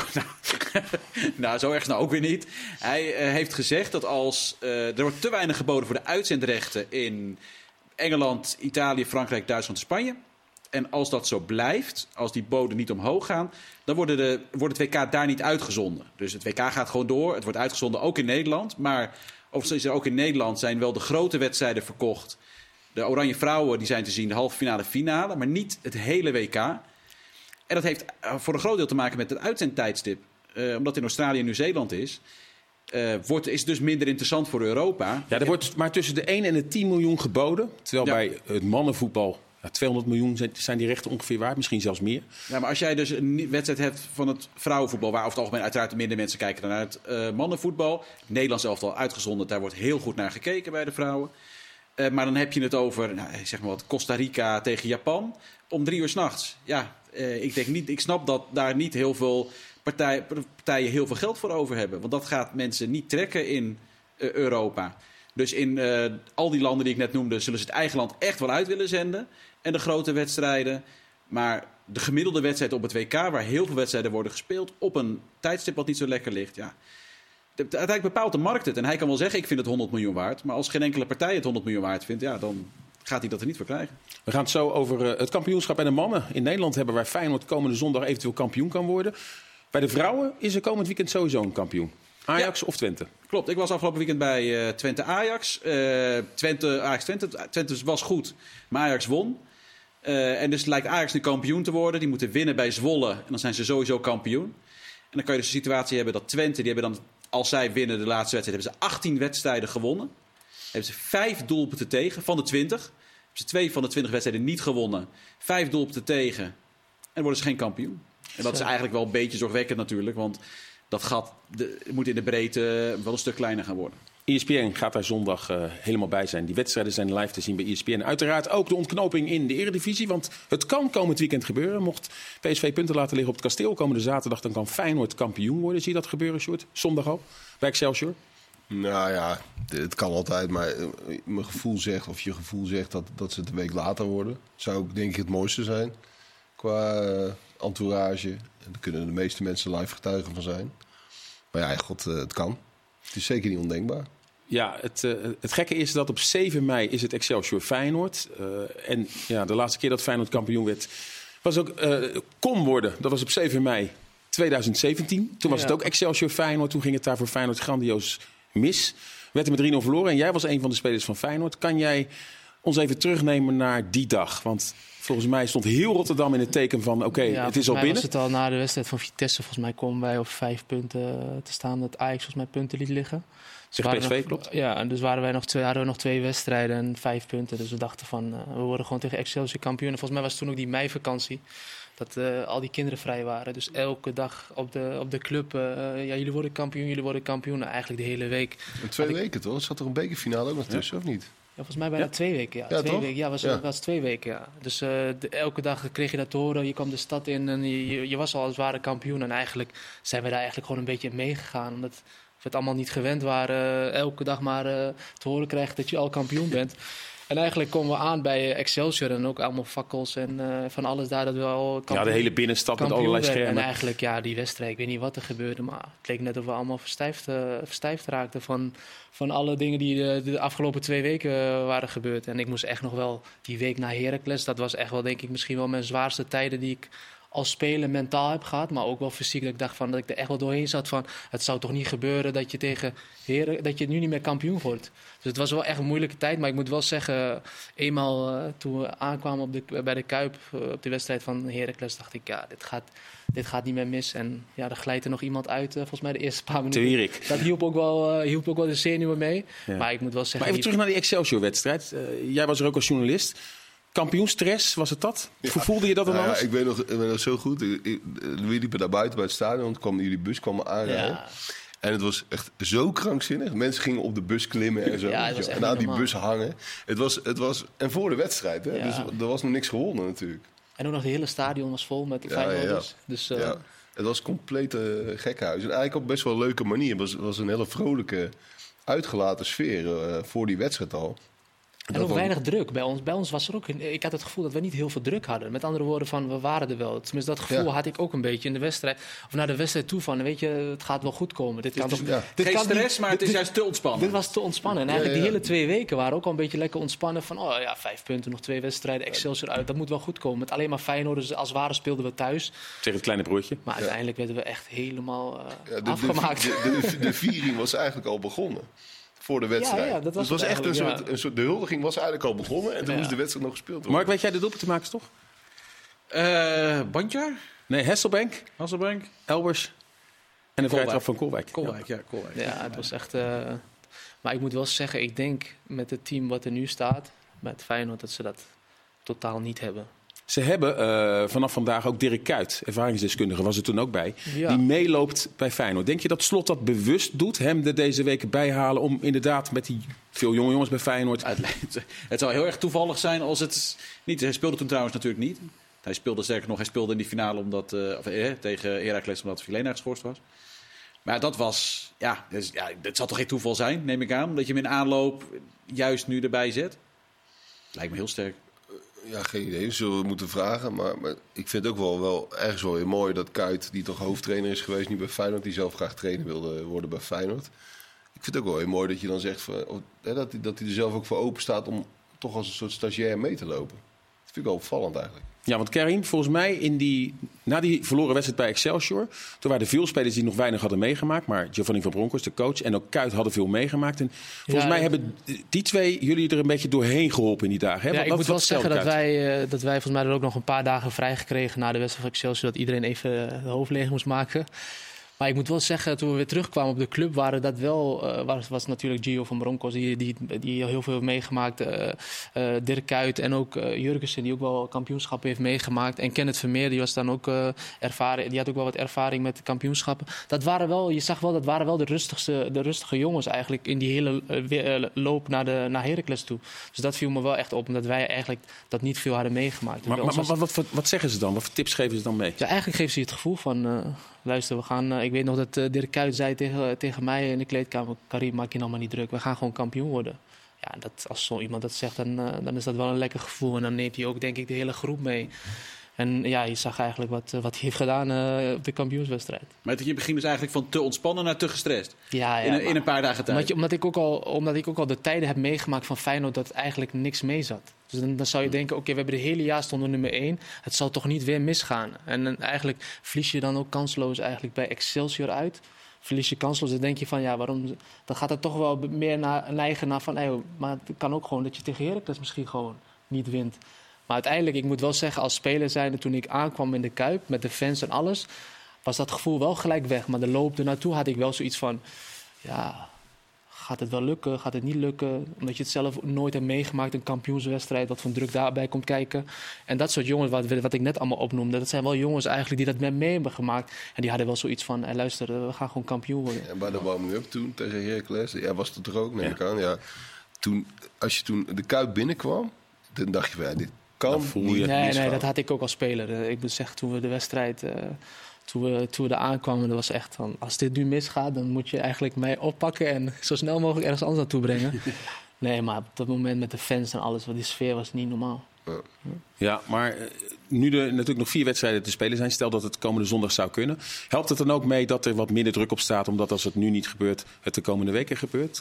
Speaker 4: Nou, zo erg nou ook weer niet. Hij heeft gezegd dat als er wordt te weinig geboden voor de uitzendrechten in Engeland, Italië, Frankrijk, Duitsland en Spanje. En als dat zo blijft, als die boden niet omhoog gaan, dan wordt het WK daar niet uitgezonden. Dus het WK gaat gewoon door. Het wordt uitgezonden ook in Nederland. Maar overigens is er ook in Nederland zijn wel de grote wedstrijden verkocht. De Oranje Vrouwen die zijn te zien, de halve finale, finale. Maar niet het hele WK. En dat heeft voor een groot deel te maken met het uitzendtijdstip. Omdat het in Australië en Nieuw-Zeeland is. Is het dus minder interessant voor Europa.
Speaker 2: Ja, er wordt maar tussen de 1 en de 10 miljoen geboden. Terwijl bij het mannenvoetbal... 200 miljoen zijn die rechten ongeveer waard, misschien zelfs meer.
Speaker 4: Ja, maar als jij dus een wedstrijd hebt van het vrouwenvoetbal, waar over het algemeen uiteraard minder mensen kijken dan naar het mannenvoetbal. Het Nederlands elftal uitgezonden, daar wordt heel goed naar gekeken bij de vrouwen. Maar dan heb je het over, zeg maar wat, Costa Rica tegen Japan om 3 uur 's nachts. Ja, ik snap dat daar niet heel veel partijen heel veel geld voor over hebben. Want dat gaat mensen niet trekken in Europa. Dus in al die landen die ik net noemde, zullen ze het eigen land echt wel uit willen zenden. En de grote wedstrijden. Maar de gemiddelde wedstrijd op het WK, waar heel veel wedstrijden worden gespeeld, op een tijdstip wat niet zo lekker ligt. Ja. Uiteindelijk bepaalt de markt het. En hij kan wel zeggen, ik vind het 100 miljoen waard. Maar als geen enkele partij het 100 miljoen waard vindt, ja, dan gaat hij dat er niet voor krijgen.
Speaker 2: We gaan het zo over het kampioenschap en de mannen in Nederland hebben, waar Feyenoord komende zondag eventueel kampioen kan worden. Bij de vrouwen is er komend weekend sowieso een kampioen. Ajax of Twente?
Speaker 4: Klopt, ik was afgelopen weekend bij Twente-Ajax. Twente was goed, maar Ajax won. En dus lijkt Ajax nu kampioen te worden. Die moeten winnen bij Zwolle en dan zijn ze sowieso kampioen. En dan kan je dus een situatie hebben dat Twente, die hebben dan, als zij winnen de laatste wedstrijd, hebben ze 18 wedstrijden gewonnen. Hebben ze 5 doelpunten tegen van de 20. Hebben ze 2 van de 20 wedstrijden niet gewonnen. 5 doelpunten tegen en worden ze geen kampioen. En dat is eigenlijk wel een beetje zorgwekkend natuurlijk, want dat gat moet in de breedte wel een stuk kleiner gaan worden.
Speaker 2: ESPN gaat daar zondag helemaal bij zijn. Die wedstrijden zijn live te zien bij ESPN. Uiteraard ook de ontknoping in de Eredivisie. Want het kan komend weekend gebeuren. Mocht PSV punten laten liggen op het Kasteel komende zaterdag, dan kan Feyenoord kampioen worden. Zie je dat gebeuren, Sjoerd? Zondag al bij Excelsior?
Speaker 3: Nou ja, het kan altijd. Maar mijn gevoel zegt, of je gevoel zegt dat ze het een week later worden. Zou ook denk ik het mooiste zijn. Qua entourage. En daar kunnen de meeste mensen live getuigen van zijn. Maar ja, god, het kan. Het is zeker niet ondenkbaar.
Speaker 2: Ja, het gekke is dat op 7 mei is het Excelsior Feyenoord. En ja, de laatste keer dat Feyenoord kampioen werd, was ook kon worden. Dat was op 7 mei 2017. Toen was het ook Excelsior Feyenoord. Toen ging het daar voor Feyenoord grandioos mis. Werd er met 3-0 verloren. En jij was een van de spelers van Feyenoord. Kan jij ons even terugnemen naar die dag? Want volgens mij stond heel Rotterdam in het teken van het is al binnen.
Speaker 5: Was het al na de wedstrijd van Vitesse. Volgens mij komen wij op 5 punten te staan. Dat Ajax volgens mij punten liet liggen.
Speaker 2: Zeg PSV, klopt?
Speaker 5: Ja, en dus hadden we nog 2 wedstrijden en 5 punten. Dus we dachten van, we worden gewoon tegen Excelsior kampioen. En volgens mij was het toen ook die meivakantie. Dat al die kinderen vrij waren. Dus elke dag op de club. Jullie worden kampioen. Nou, eigenlijk de hele week.
Speaker 3: En 2 weken toch? Zat er een bekerfinale ook nog tussen, of niet?
Speaker 5: Ja, volgens mij bijna 2 weken. Ja, 2 weken. Ja, was 2 weken. Ja. Dus elke dag kreeg je dat te horen. Je kwam de stad in en je was al als ware kampioen. En eigenlijk zijn we daar eigenlijk gewoon een beetje in meegegaan. Omdat we het allemaal niet gewend waren. Elke dag maar te horen krijgen dat je al kampioen bent. En eigenlijk komen we aan bij Excelsior en ook allemaal fakkels en van alles daar. Dat we al
Speaker 2: de hele binnenstad met allerlei schermen.
Speaker 5: En eigenlijk, die wedstrijd, ik weet niet wat er gebeurde, maar het leek net of we allemaal verstijfd raakten van alle dingen die de afgelopen 2 weken waren gebeurd. En ik moest echt nog wel die week naar Heracles, dat was echt wel, denk ik, misschien wel mijn zwaarste tijden die ik als speler mentaal heb gehad, maar ook wel fysiek. Dat ik dacht dat ik er echt wel doorheen zat van, het zou toch niet gebeuren dat je tegen dat je nu niet meer kampioen wordt. Dus het was wel echt een moeilijke tijd, maar ik moet wel zeggen, eenmaal toen we aankwamen bij de Kuip op de wedstrijd van Heracles, dacht ik, dit gaat niet meer mis. En er glijdt er nog iemand uit, volgens mij de eerste paar minuten.
Speaker 2: Erik.
Speaker 5: Dat hielp ook wel de zenuwen mee. Ja. Maar ik moet wel zeggen...
Speaker 2: Maar even terug naar die Excelsior-wedstrijd. Jij was er ook als journalist. Kampioenstress, was het dat? Ja. Voelde je dat dan anders?
Speaker 3: Ik weet nog zo goed. We liepen daar buiten bij het stadion. Jullie bus kwam aanrijden. Ja. En het was echt zo krankzinnig. Mensen gingen op de bus klimmen en zo. En aan die bus hangen. Het was en voor de wedstrijd. Hè? Ja. Dus er was nog niks gewonnen natuurlijk.
Speaker 5: En ook nog het hele stadion was vol met Feyenoorders. Dus,
Speaker 3: het was compleet gekhuis. En eigenlijk op best wel een leuke manier. Het was een hele vrolijke, uitgelaten sfeer voor die wedstrijd al.
Speaker 5: En ook weinig druk. Bij ons was er ook... Ik had het gevoel dat we niet heel veel druk hadden. Met andere woorden, we waren er wel. Tenminste, dat gevoel had ik ook een beetje in de wedstrijd. Of naar de wedstrijd toe van, weet je, het gaat wel goed komen. Dit kan
Speaker 4: geen stress, maar het is juist te ontspannen.
Speaker 5: Dit was te ontspannen. En eigenlijk die hele 2 weken waren ook al een beetje lekker ontspannen. Van, 5 punten, nog 2 wedstrijden, Excelsior uit. Dat moet wel goed komen. Met alleen maar Feyenoord. Dus als het ware speelden we thuis.
Speaker 2: Tegen het kleine broertje.
Speaker 5: Maar uiteindelijk werden we echt helemaal afgemaakt.
Speaker 3: De viering was eigenlijk al begonnen. Voor de wedstrijd.
Speaker 5: Ja, dat was
Speaker 3: het was echt een soort... De huldiging was eigenlijk al begonnen. En toen moest de wedstrijd nog gespeeld worden.
Speaker 2: Mark, weet jij de doelpuntenmakers toch?
Speaker 4: Bandjaar?
Speaker 2: Nee, Hasselbank, Elbers en de vrije trap van Koolwijk.
Speaker 4: Koolwijk.
Speaker 5: Ja, het was echt... Maar ik moet wel zeggen, ik denk met het team wat er nu staat, met Feyenoord, dat ze dat totaal niet hebben.
Speaker 2: Ze hebben vanaf vandaag ook Dirk Kuyt, ervaringsdeskundige, was er toen ook bij, die meeloopt bij Feyenoord. Denk je dat Slot dat bewust doet, hem er deze weken bijhalen om inderdaad met die veel jonge jongens bij Feyenoord...
Speaker 4: Het zou heel erg toevallig zijn als het niet... Hij speelde toen trouwens natuurlijk niet. Hij speelde in die finale tegen Heracles omdat Vilena geschorst was. Maar dat was... het zal toch geen toeval zijn, neem ik aan, dat je hem in aanloop juist nu erbij zet? Lijkt me heel sterk.
Speaker 3: Ja, geen idee. Zullen we moeten vragen. Maar ik vind het ook wel ergens wel weer mooi dat Kuyt, die toch hoofdtrainer is geweest nu bij Feyenoord, die zelf graag trainer wilde worden bij Feyenoord. Ik vind het ook wel weer mooi dat je dan zegt dat hij er zelf ook voor open staat om toch als een soort stagiair mee te lopen. Dat vind ik wel opvallend eigenlijk.
Speaker 2: Ja, want Karim, volgens mij na die verloren wedstrijd bij Excelsior, toen waren er veel spelers die nog weinig hadden meegemaakt. Maar Giovanni van Bronckhorst, de coach, en ook Kuyt hadden veel meegemaakt. En volgens mij hebben die 2 jullie er een beetje doorheen geholpen in die dagen. Hè?
Speaker 5: Ja, ik moet wel zeggen dat wij volgens mij er ook nog een paar dagen vrijgekregen na de wedstrijd van Excelsior, dat iedereen even het hoofd leeg moest maken. Maar ik moet wel zeggen, toen we weer terugkwamen op de club, was natuurlijk Gio van Bronckhorst, die heel veel heeft meegemaakt. Dirk Kuyt en ook Jurgensen, die ook wel kampioenschappen heeft meegemaakt. En Kenneth Vermeer, die was dan ook ervaren. Die had ook wel wat ervaring met de kampioenschappen. Je zag wel, dat waren wel de rustige jongens eigenlijk in die hele loop naar Heracles toe. Dus dat viel me wel echt op, omdat wij eigenlijk dat niet veel hadden meegemaakt.
Speaker 2: Maar wat zeggen ze dan? Wat voor tips geven ze dan mee?
Speaker 5: Ja, eigenlijk geven ze het gevoel van... luister, we gaan... ik weet nog dat Dirk Kuyt zei tegen mij in de kleedkamer... Karim, maak je nou maar niet druk. We gaan gewoon kampioen worden. Ja, als zo iemand dat zegt, dan is dat wel een lekker gevoel. En dan neemt hij ook, denk ik, de hele groep mee. En ja, je zag eigenlijk wat hij heeft gedaan op de kampioenswedstrijd. Maar
Speaker 4: je begint dus eigenlijk van te ontspannen naar te gestrest.
Speaker 5: Ja,
Speaker 4: in een paar dagen tijd.
Speaker 5: Omdat ik ook al de tijden heb meegemaakt van Feyenoord dat eigenlijk niks mee zat. Dus dan zou je denken, oké, we hebben de hele jaar stonden nummer 1. Het zal toch niet weer misgaan. En eigenlijk verlies je dan ook kansloos eigenlijk bij Excelsior uit. Verlies je kansloos, dan denk je van ja, waarom? Dan gaat het toch wel meer neigen naar van, maar het kan ook gewoon dat je tegen Heracles misschien gewoon niet wint. Maar uiteindelijk, ik moet wel zeggen, als speler zijnde, toen ik aankwam in de Kuip met de fans en alles, was dat gevoel wel gelijk weg. Maar de loop ernaartoe had ik wel zoiets van, ja, gaat het wel lukken, gaat het niet lukken? Omdat je het zelf nooit hebt meegemaakt, een kampioenswedstrijd, wat van druk daarbij komt kijken. En dat soort jongens, wat ik net allemaal opnoemde, dat zijn wel jongens eigenlijk die dat mee hebben gemaakt. En die hadden wel zoiets van, luister, we gaan gewoon kampioen worden.
Speaker 3: En bij de warming-up toen tegen Heracles, was het er ook, neem ik aan. Ja. Als je toen de Kuip binnenkwam, dan dacht je, dit kan niet.
Speaker 5: Nee, dat had ik ook als speler. Ik moet zeggen, toen we de wedstrijd... Toen we er aankwamen, dat was echt van... Als dit nu misgaat, dan moet je eigenlijk mij oppakken... en zo snel mogelijk ergens anders naartoe brengen. Nee, maar op dat moment met de fans en alles, die sfeer was niet normaal.
Speaker 2: Ja, maar nu er natuurlijk nog 4 wedstrijden te spelen zijn, stel dat het komende zondag zou kunnen. Helpt het dan ook mee dat er wat minder druk op staat, omdat als het nu niet gebeurt, het de komende weken gebeurt?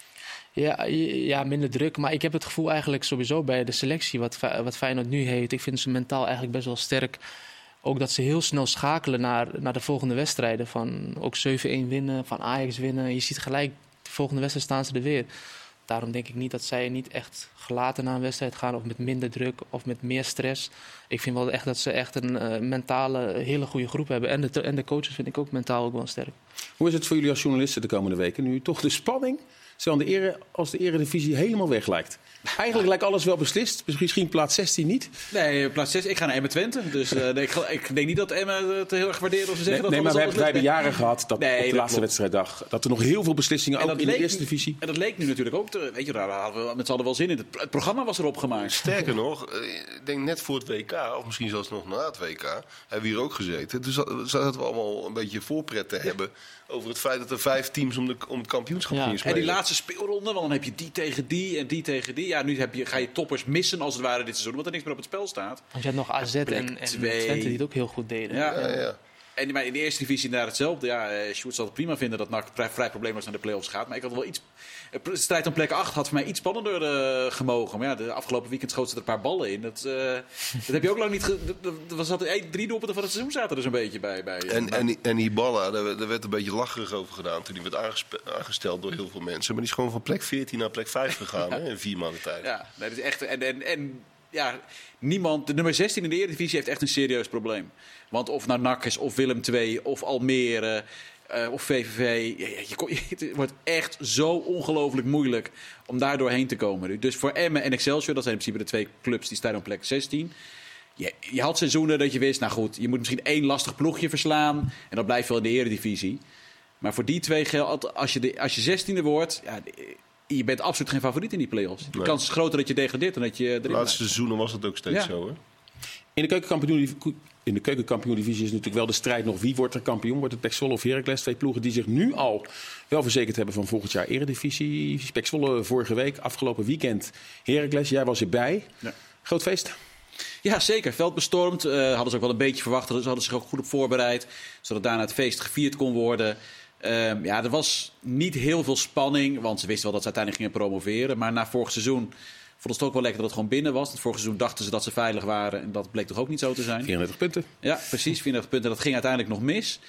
Speaker 5: Ja, minder druk. Maar ik heb het gevoel eigenlijk sowieso bij de selectie wat Feyenoord nu heeft. Ik vind ze mentaal eigenlijk best wel sterk. Ook dat ze heel snel schakelen naar de volgende wedstrijden. Van ook 7-1 winnen, van Ajax winnen. Je ziet gelijk, de volgende wedstrijd staan ze er weer. Daarom denk ik niet dat zij niet echt gelaten naar een wedstrijd gaan. Of met minder druk of met meer stress. Ik vind wel echt dat ze echt een mentale hele goede groep hebben. En de coaches vind ik ook mentaal ook wel sterk.
Speaker 2: Hoe is het voor jullie als journalisten de komende weken? Nu toch de spanning, als de eredivisie helemaal weg lijkt. Eigenlijk lijkt alles wel beslist. Misschien plaats 16 niet.
Speaker 4: Nee, plaats 6. Ik ga naar Emmen Twente. Dus ik denk niet dat Emmen het heel erg waardeert als ze zeggen
Speaker 2: Nee,
Speaker 4: dat
Speaker 2: maar wij hebben jaren gehad dat op de laatste wedstrijddag dat er nog heel veel beslissingen ook in de eerste divisie.
Speaker 4: En dat leek nu natuurlijk ook. Weet je, daar hadden we met z'n allen wel zin in. Het programma was erop gemaakt.
Speaker 3: Sterker nog, ik denk net voor het WK, of misschien zelfs nog na het WK, hebben we hier ook gezeten. Dus zaten we allemaal een beetje voorpret te hebben over het feit dat er 5 teams om het kampioenschap gingen spelen.
Speaker 4: En die laatste speelronde, want dan heb je die tegen die en die tegen die. Ja, nu ga je toppers missen als het ware dit seizoen, omdat er niks meer op het spel staat.
Speaker 5: Want je had nog AZ en Twente die het ook heel goed deden.
Speaker 3: Ja.
Speaker 4: Maar in de eerste divisie daar hetzelfde. Ja, Sjoerd zal het prima vinden dat NAC vrij probleemloos naar de play-offs gaat. Maar ik had wel iets. De strijd om plek 8 had voor mij iets spannender gemogen. Maar ja, de afgelopen weekend schoot ze er een paar ballen in. Dat heb je ook lang niet. Er zaten 3 doelpunten van het seizoen zaten er zo'n beetje bij.
Speaker 3: En die ballen, daar werd een beetje lacherig over gedaan toen die werd aangesteld door heel veel mensen. Maar die is gewoon van plek 14 naar plek 5 gegaan hè, in 4 maanden tijd.
Speaker 4: Ja, dat is echt. En niemand. De nummer 16 in de Eredivisie heeft echt een serieus probleem. Want of nou NAC is, of Willem II, of Almere, of VVV. Het wordt echt zo ongelooflijk moeilijk om daar doorheen te komen. Dus voor Emmen en Excelsior, dat zijn in principe de 2 clubs die staan op plek 16. Je had seizoenen dat je wist, nou goed, je moet misschien 1 lastig ploegje verslaan. En dat blijft wel in de Eredivisie. Maar voor die 2 geldt, als je 16e wordt, ja, je bent absoluut geen favoriet in die play-offs. De kans is groter dat je degradeert dan dat je erin
Speaker 3: De laatste seizoenen was dat ook steeds zo, hè?
Speaker 2: In de keukenkampioen-divisie is natuurlijk wel de strijd nog wie wordt er kampioen. Wordt het PEC Zwolle of Heracles? 2 ploegen die zich nu al wel verzekerd hebben van volgend jaar Eredivisie. PEC Zwolle vorige week, afgelopen weekend Heracles. Jij was erbij. Ja. Groot feest.
Speaker 4: Ja, zeker. Veld bestormd. Hadden ze ook wel een beetje verwacht. Ze hadden zich ook goed op voorbereid. Zodat daarna het feest gevierd kon worden. Er was niet heel veel spanning. Want ze wisten wel dat ze uiteindelijk gingen promoveren. Maar na vorig seizoen vonden ze het ook wel lekker dat het gewoon binnen was. Want vorig seizoen dachten ze dat ze veilig waren. En dat bleek toch ook niet zo te zijn.
Speaker 2: 34 punten.
Speaker 4: Ja, precies. 34 punten. Dat ging uiteindelijk nog mis.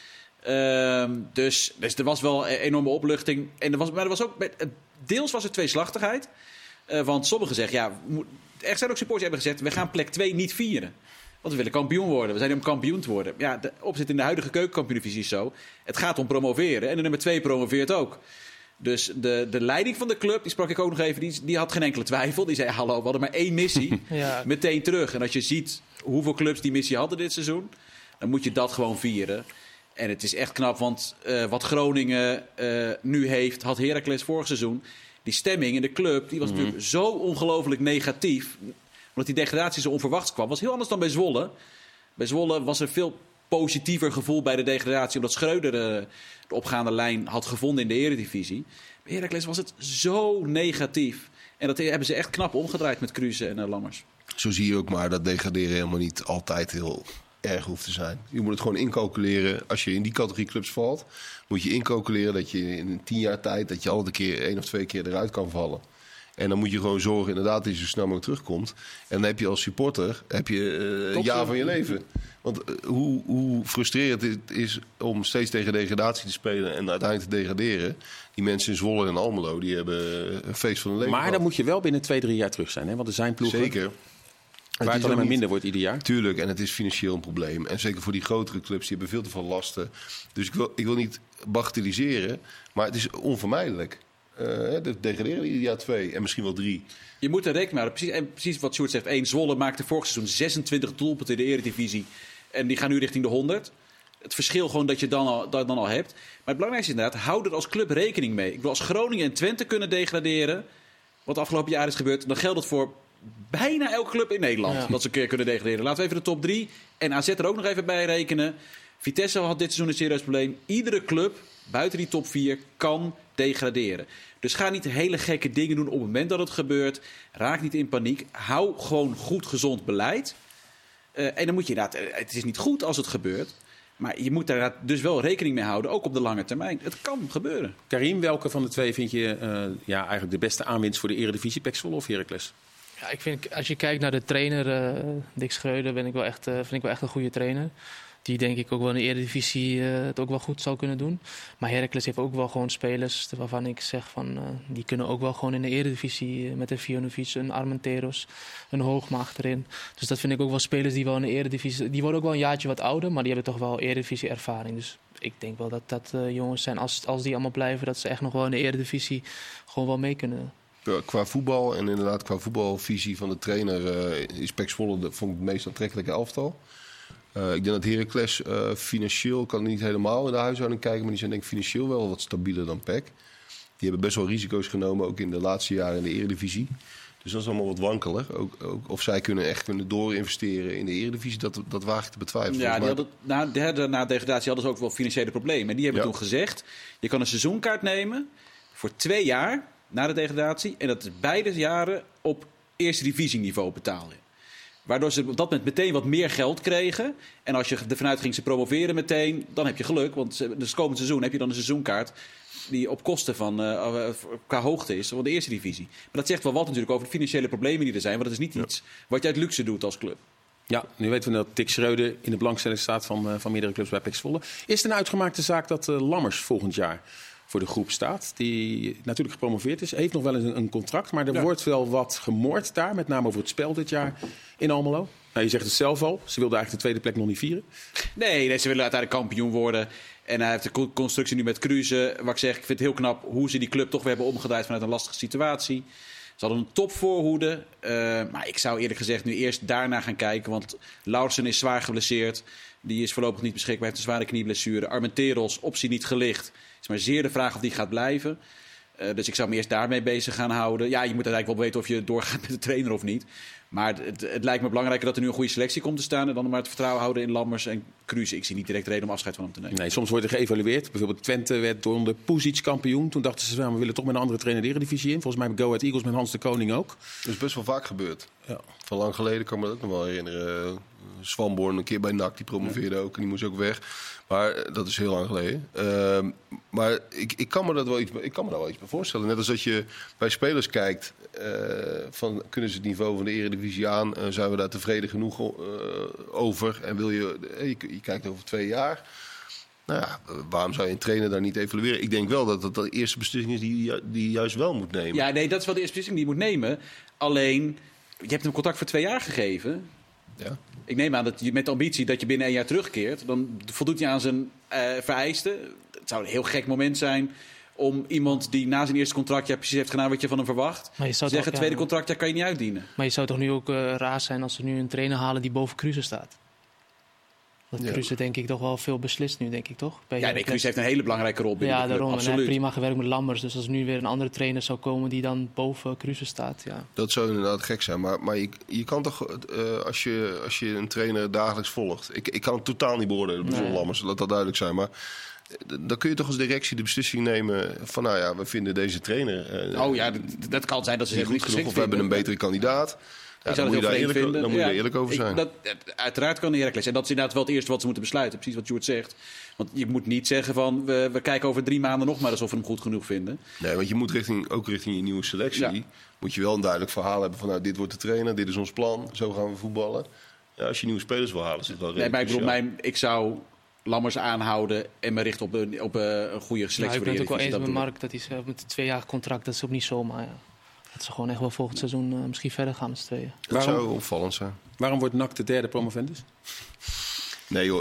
Speaker 4: Dus er was wel een enorme opluchting. Maar er was ook, deels was er tweeslachtigheid. Want sommigen zeggen, er zijn ook supporters die hebben gezegd, we gaan plek 2 niet vieren. Want we willen kampioen worden. We zijn om kampioen te worden. Ja, de opzet in de huidige keukenkampioen-divisie is zo. Het gaat om promoveren. En de nummer 2 promoveert ook. Dus de leiding van de club, die sprak ik ook nog even, die had geen enkele twijfel. Die zei, hallo, we hadden maar 1 missie. Meteen terug. En als je ziet hoeveel clubs die missie hadden dit seizoen, dan moet je dat gewoon vieren. En het is echt knap, want wat Groningen nu heeft, had Heracles vorig seizoen. Die stemming in de club, die was natuurlijk zo ongelooflijk negatief. Omdat die degradatie zo onverwachts kwam. Was heel anders dan bij Zwolle. Bij Zwolle was er veel positiever gevoel bij de degradatie. Omdat Schreuder de opgaande lijn had gevonden in de Eredivisie. Bij Heracles was het zo negatief. En dat hebben ze echt knap omgedraaid met Kruse en Lammers.
Speaker 3: Zo zie je ook maar dat degraderen helemaal niet altijd heel erg hoeft te zijn. Je moet het gewoon incalculeren. Als je in die categorie clubs valt, moet je incalculeren dat je in 10 jaar tijd, dat je altijd een keer 1 of 2 keer eruit kan vallen. En dan moet je gewoon zorgen inderdaad dat je zo snel mogelijk terugkomt. En dan heb je als supporter een jaar van je leven. Want hoe frustrerend het is om steeds tegen degradatie te spelen en uiteindelijk te degraderen. Die mensen in Zwolle en Almelo, die hebben een feest van hun leven.
Speaker 2: Maar dan moet je wel binnen 2-3 jaar terug zijn. Hè? Want er zijn ploegen.
Speaker 3: Zeker.
Speaker 2: Waar het alleen maar minder wordt ieder jaar.
Speaker 3: Tuurlijk, en het is financieel een probleem. En zeker voor die grotere clubs, die hebben veel te veel lasten. Dus ik wil niet bagatelliseren, maar het is onvermijdelijk. De degraderen ieder jaar 2 en misschien wel 3.
Speaker 4: Je moet er rekening mee houden. Precies wat Sjoerd zegt. 1 Zwolle maakte vorig seizoen 26 doelpunten in de Eredivisie. En die gaan nu richting de 100. Het verschil gewoon dat je dan al hebt. Maar het belangrijkste is inderdaad, hou er als club rekening mee. Ik bedoel, als Groningen en Twente kunnen degraderen, wat afgelopen jaar is gebeurd, dan geldt het voor bijna elke club in Nederland. Dat ze een keer kunnen degraderen. Laten we even de top 3 en AZ er ook nog even bij rekenen. Vitesse had dit seizoen een serieus probleem. Iedere club buiten die top 4 kan degraderen. Dus ga niet hele gekke dingen doen op het moment dat het gebeurt. Raak niet in paniek. Hou gewoon goed, gezond beleid. En dan moet je inderdaad... Het is niet goed als het gebeurt. Maar je moet daar dus wel rekening mee houden, ook op de lange termijn. Het kan gebeuren.
Speaker 2: Karim, welke van de twee vind je eigenlijk de beste aanwinst voor de Eredivisie? PEC Zwolle of Heracles?
Speaker 5: Ja, ik vind, als je kijkt naar de trainer, Dick Schreuder, vind ik wel echt een goede trainer. Die denk ik ook wel in de Eredivisie het ook wel goed zou kunnen doen. Maar Heracles heeft ook wel gewoon spelers waarvan ik zeg van... die kunnen ook wel gewoon in de Eredivisie met een Vionovic, een Armenteros, een Hoogma achterin. Dus dat vind ik ook wel spelers die wel in de Eredivisie... Die worden ook wel een jaartje wat ouder, maar die hebben toch wel Eredivisie ervaring. Dus ik denk wel dat jongens zijn, als die allemaal blijven... dat ze echt nog wel in de Eredivisie gewoon wel mee kunnen.
Speaker 3: Qua voetbal en inderdaad qua voetbalvisie van de trainer... is PEC Zwolle vond ik het meest aantrekkelijke elftal. Ik denk dat Heracles financieel kan niet helemaal in de huishouding kijken... maar die zijn denk ik financieel wel wat stabieler dan PEC. Die hebben best wel risico's genomen, ook in de laatste jaren in de Eredivisie. Dus dat is allemaal wat wankeler. Ook of zij kunnen doorinvesteren in de Eredivisie, dat waag ik te betwijfelen.
Speaker 4: Ja, na degradatie hadden ze ook wel financiële problemen. En die hebben toen gezegd, je kan een seizoenkaart nemen voor 2 jaar na de degradatie... en dat is beide jaren op eerste divisieniveau betalen. Waardoor ze op dat moment meteen wat meer geld kregen. En als je ervan uitging ze promoveren meteen, dan heb je geluk. Want dus komend seizoen heb je dan een seizoenkaart die op kosten van qua hoogte is van de eerste divisie. Maar dat zegt wel wat natuurlijk over de financiële problemen die er zijn. Want dat is niet iets wat je uit luxe doet als club. Ja,
Speaker 2: nu weten we dat Dick Schreuder in de belangstelling staat van meerdere clubs bij PEC Zwolle. Is het een uitgemaakte zaak dat Lammers volgend jaar voor de groep staat? Die natuurlijk gepromoveerd is. Heeft nog wel eens een contract. Maar er wordt wel wat gemoord daar. Met name over het spel dit jaar in Almelo. Nou, je zegt het zelf al. Ze wilden eigenlijk de tweede plek nog niet vieren.
Speaker 4: Nee, ze willen uiteindelijk kampioen worden. En hij heeft de constructie nu met Kruse. Wat ik zeg, ik vind het heel knap hoe ze die club toch weer hebben omgedraaid vanuit een lastige situatie. Ze hadden een topvoorhoede. Maar ik zou eerlijk gezegd nu eerst daarna gaan kijken. Want Lauritsen is zwaar geblesseerd. Die is voorlopig niet beschikbaar. Heeft een zware knieblessure. Armenteros, optie niet gelicht. Het is maar zeer de vraag of die gaat blijven. Dus ik zou me eerst daarmee bezig gaan houden. Ja, je moet uiteindelijk wel weten of je doorgaat met de trainer of niet. Maar het lijkt me belangrijker dat er nu een goede selectie komt te staan. En dan maar het vertrouwen houden in Lammers en Kruse. Ik zie niet direct reden om afscheid van hem te nemen.
Speaker 2: Nee, soms wordt er geëvalueerd. Bijvoorbeeld Twente werd door de Pusic kampioen. Toen dachten ze, we willen toch met een andere trainer de Eredivisie in. Volgens mij met Go Ahead Eagles met Hans de Koning ook.
Speaker 3: Dat is best wel vaak gebeurd.
Speaker 2: Ja.
Speaker 3: Van lang geleden kan ik me dat ook nog wel herinneren. Swanborn een keer bij NAC, die promoveerde ook. En die moest ook weg. Maar dat is heel lang geleden. Maar ik kan me daar wel iets bij voorstellen. Net als dat je bij spelers kijkt... van kunnen ze het niveau van de Eredivisie aan? Zijn we daar tevreden genoeg over? En wil je kijkt over 2 jaar... Nou ja, waarom zou je een trainer daar niet evalueren? Ik denk wel dat dat de eerste beslissing is die je juist wel moet nemen.
Speaker 4: Ja, nee, dat is wel de eerste beslissing die je moet nemen. Alleen, je hebt hem contract voor 2 jaar gegeven.
Speaker 3: Ja.
Speaker 4: Ik neem aan dat je met de ambitie dat je binnen 1 jaar terugkeert. Dan voldoet hij aan zijn vereisten. Het zou een heel gek moment zijn om iemand die na zijn eerste contractjaar precies heeft gedaan wat je van hem verwacht.
Speaker 5: Maar je zou
Speaker 4: zeggen, het tweede contractjaar kan je niet uitdienen.
Speaker 5: Maar je zou toch nu ook raar zijn als ze nu een trainer halen die boven Kruse staat? Dat Kruse denk ik toch wel veel beslist nu, denk ik toch?
Speaker 4: Kruse heeft een hele belangrijke rol binnen de club.
Speaker 5: Daarom.
Speaker 4: Absoluut.
Speaker 5: En hij heeft prima gewerkt met Lammers. Dus als nu weer een andere trainer zou komen die dan boven Kruse staat, ja.
Speaker 3: Dat zou inderdaad gek zijn. Maar je kan toch, als je een trainer dagelijks volgt... Ik kan het totaal niet beoordelen, bijvoorbeeld Lammers, laat dat duidelijk zijn. Maar dan kun je toch als directie de beslissing nemen van... nou ja, we vinden deze trainer...
Speaker 4: dat kan zijn dat ze
Speaker 3: niet goed genoeg of we hebben een betere kandidaat... Ja, dan moet je daar eerlijk over zijn.
Speaker 4: Uiteraard kan de Heracles. En dat is inderdaad wel het eerste wat ze moeten besluiten. Precies wat Sjoerd zegt. Want je moet niet zeggen van... we kijken over 3 maanden nog maar eens of we hem goed genoeg vinden.
Speaker 3: Nee, want je moet richting je nieuwe selectie... moet je wel een duidelijk verhaal hebben van... nou, dit wordt de trainer, dit is ons plan, zo gaan we voetballen. Ja, als je nieuwe spelers wil halen, is het wel redelijk.
Speaker 4: Ik zou Lammers aanhouden en me richten op een goede selectie.
Speaker 5: Ik ben het ook wel eens met Mark dat hij zegt met een 2-jarig contract... dat is ook niet zomaar, ja. Dat ze gewoon echt wel volgend seizoen misschien verder gaan met z'n tweeën.
Speaker 3: Dat zou opvallend zijn.
Speaker 2: Waarom wordt NAC de 3e promovendus?
Speaker 3: Nee joh,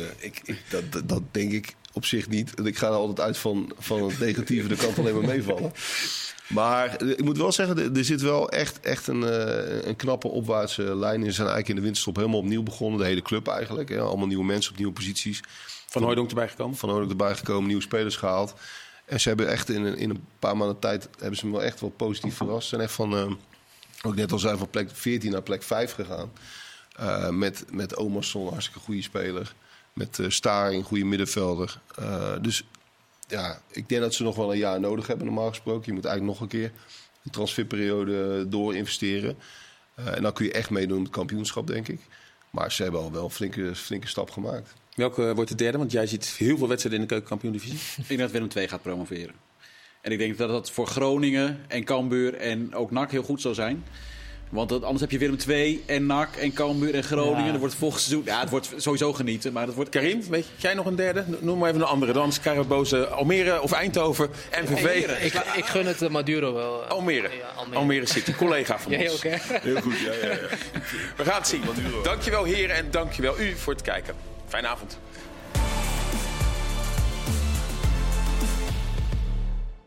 Speaker 3: dat denk ik op zich niet. Ik ga er altijd uit van het negatieve. Dat kan alleen maar meevallen. Maar ik moet wel zeggen, er zit wel echt een knappe opwaartse lijn in. Ze zijn eigenlijk in de winterstop helemaal opnieuw begonnen. De hele club eigenlijk. Hè. Allemaal nieuwe mensen op nieuwe posities.
Speaker 2: Van Hooijdonk erbij gekomen. Nieuwe spelers gehaald. En ze hebben echt in een paar maanden tijd hebben ze me wel echt wel positief verrast. Ze zijn echt van, ook net al zei, van plek 14 naar plek 5 gegaan. Met Omarsson, hartstikke goede speler. Met Staring, goede middenvelder. Dus
Speaker 3: ik denk dat ze nog wel een jaar nodig hebben normaal gesproken. Je moet eigenlijk nog een keer de transferperiode door investeren. En dan kun je echt meedoen met het kampioenschap, denk ik. Maar ze hebben al wel een flinke stap gemaakt.
Speaker 2: Welke wordt de derde? Want jij ziet heel veel wedstrijden in de keukenkampioen-divisie.
Speaker 4: Ik denk dat Willem II gaat promoveren. En ik denk dat dat voor Groningen en Cambuur en ook NAC heel goed zou zijn. Want anders heb je Willem II en NAC en Cambuur en Groningen.
Speaker 5: Ja.
Speaker 4: Er wordt volgend seizoen... Ja, het wordt sowieso genieten, maar dat wordt...
Speaker 2: Karim, weet jij nog een derde? Noem maar even een andere. Dan krijgen we boze Almere of Eindhoven, MVV.
Speaker 5: Ik gun het Maduro wel.
Speaker 2: Almere.
Speaker 5: Ja,
Speaker 2: Almere City, collega van
Speaker 5: Jij
Speaker 2: ons.
Speaker 5: ook, hè?
Speaker 3: Heel goed, ja.
Speaker 2: We gaan het zien. Dankjewel heren en dankjewel u voor het kijken. Fijne avond.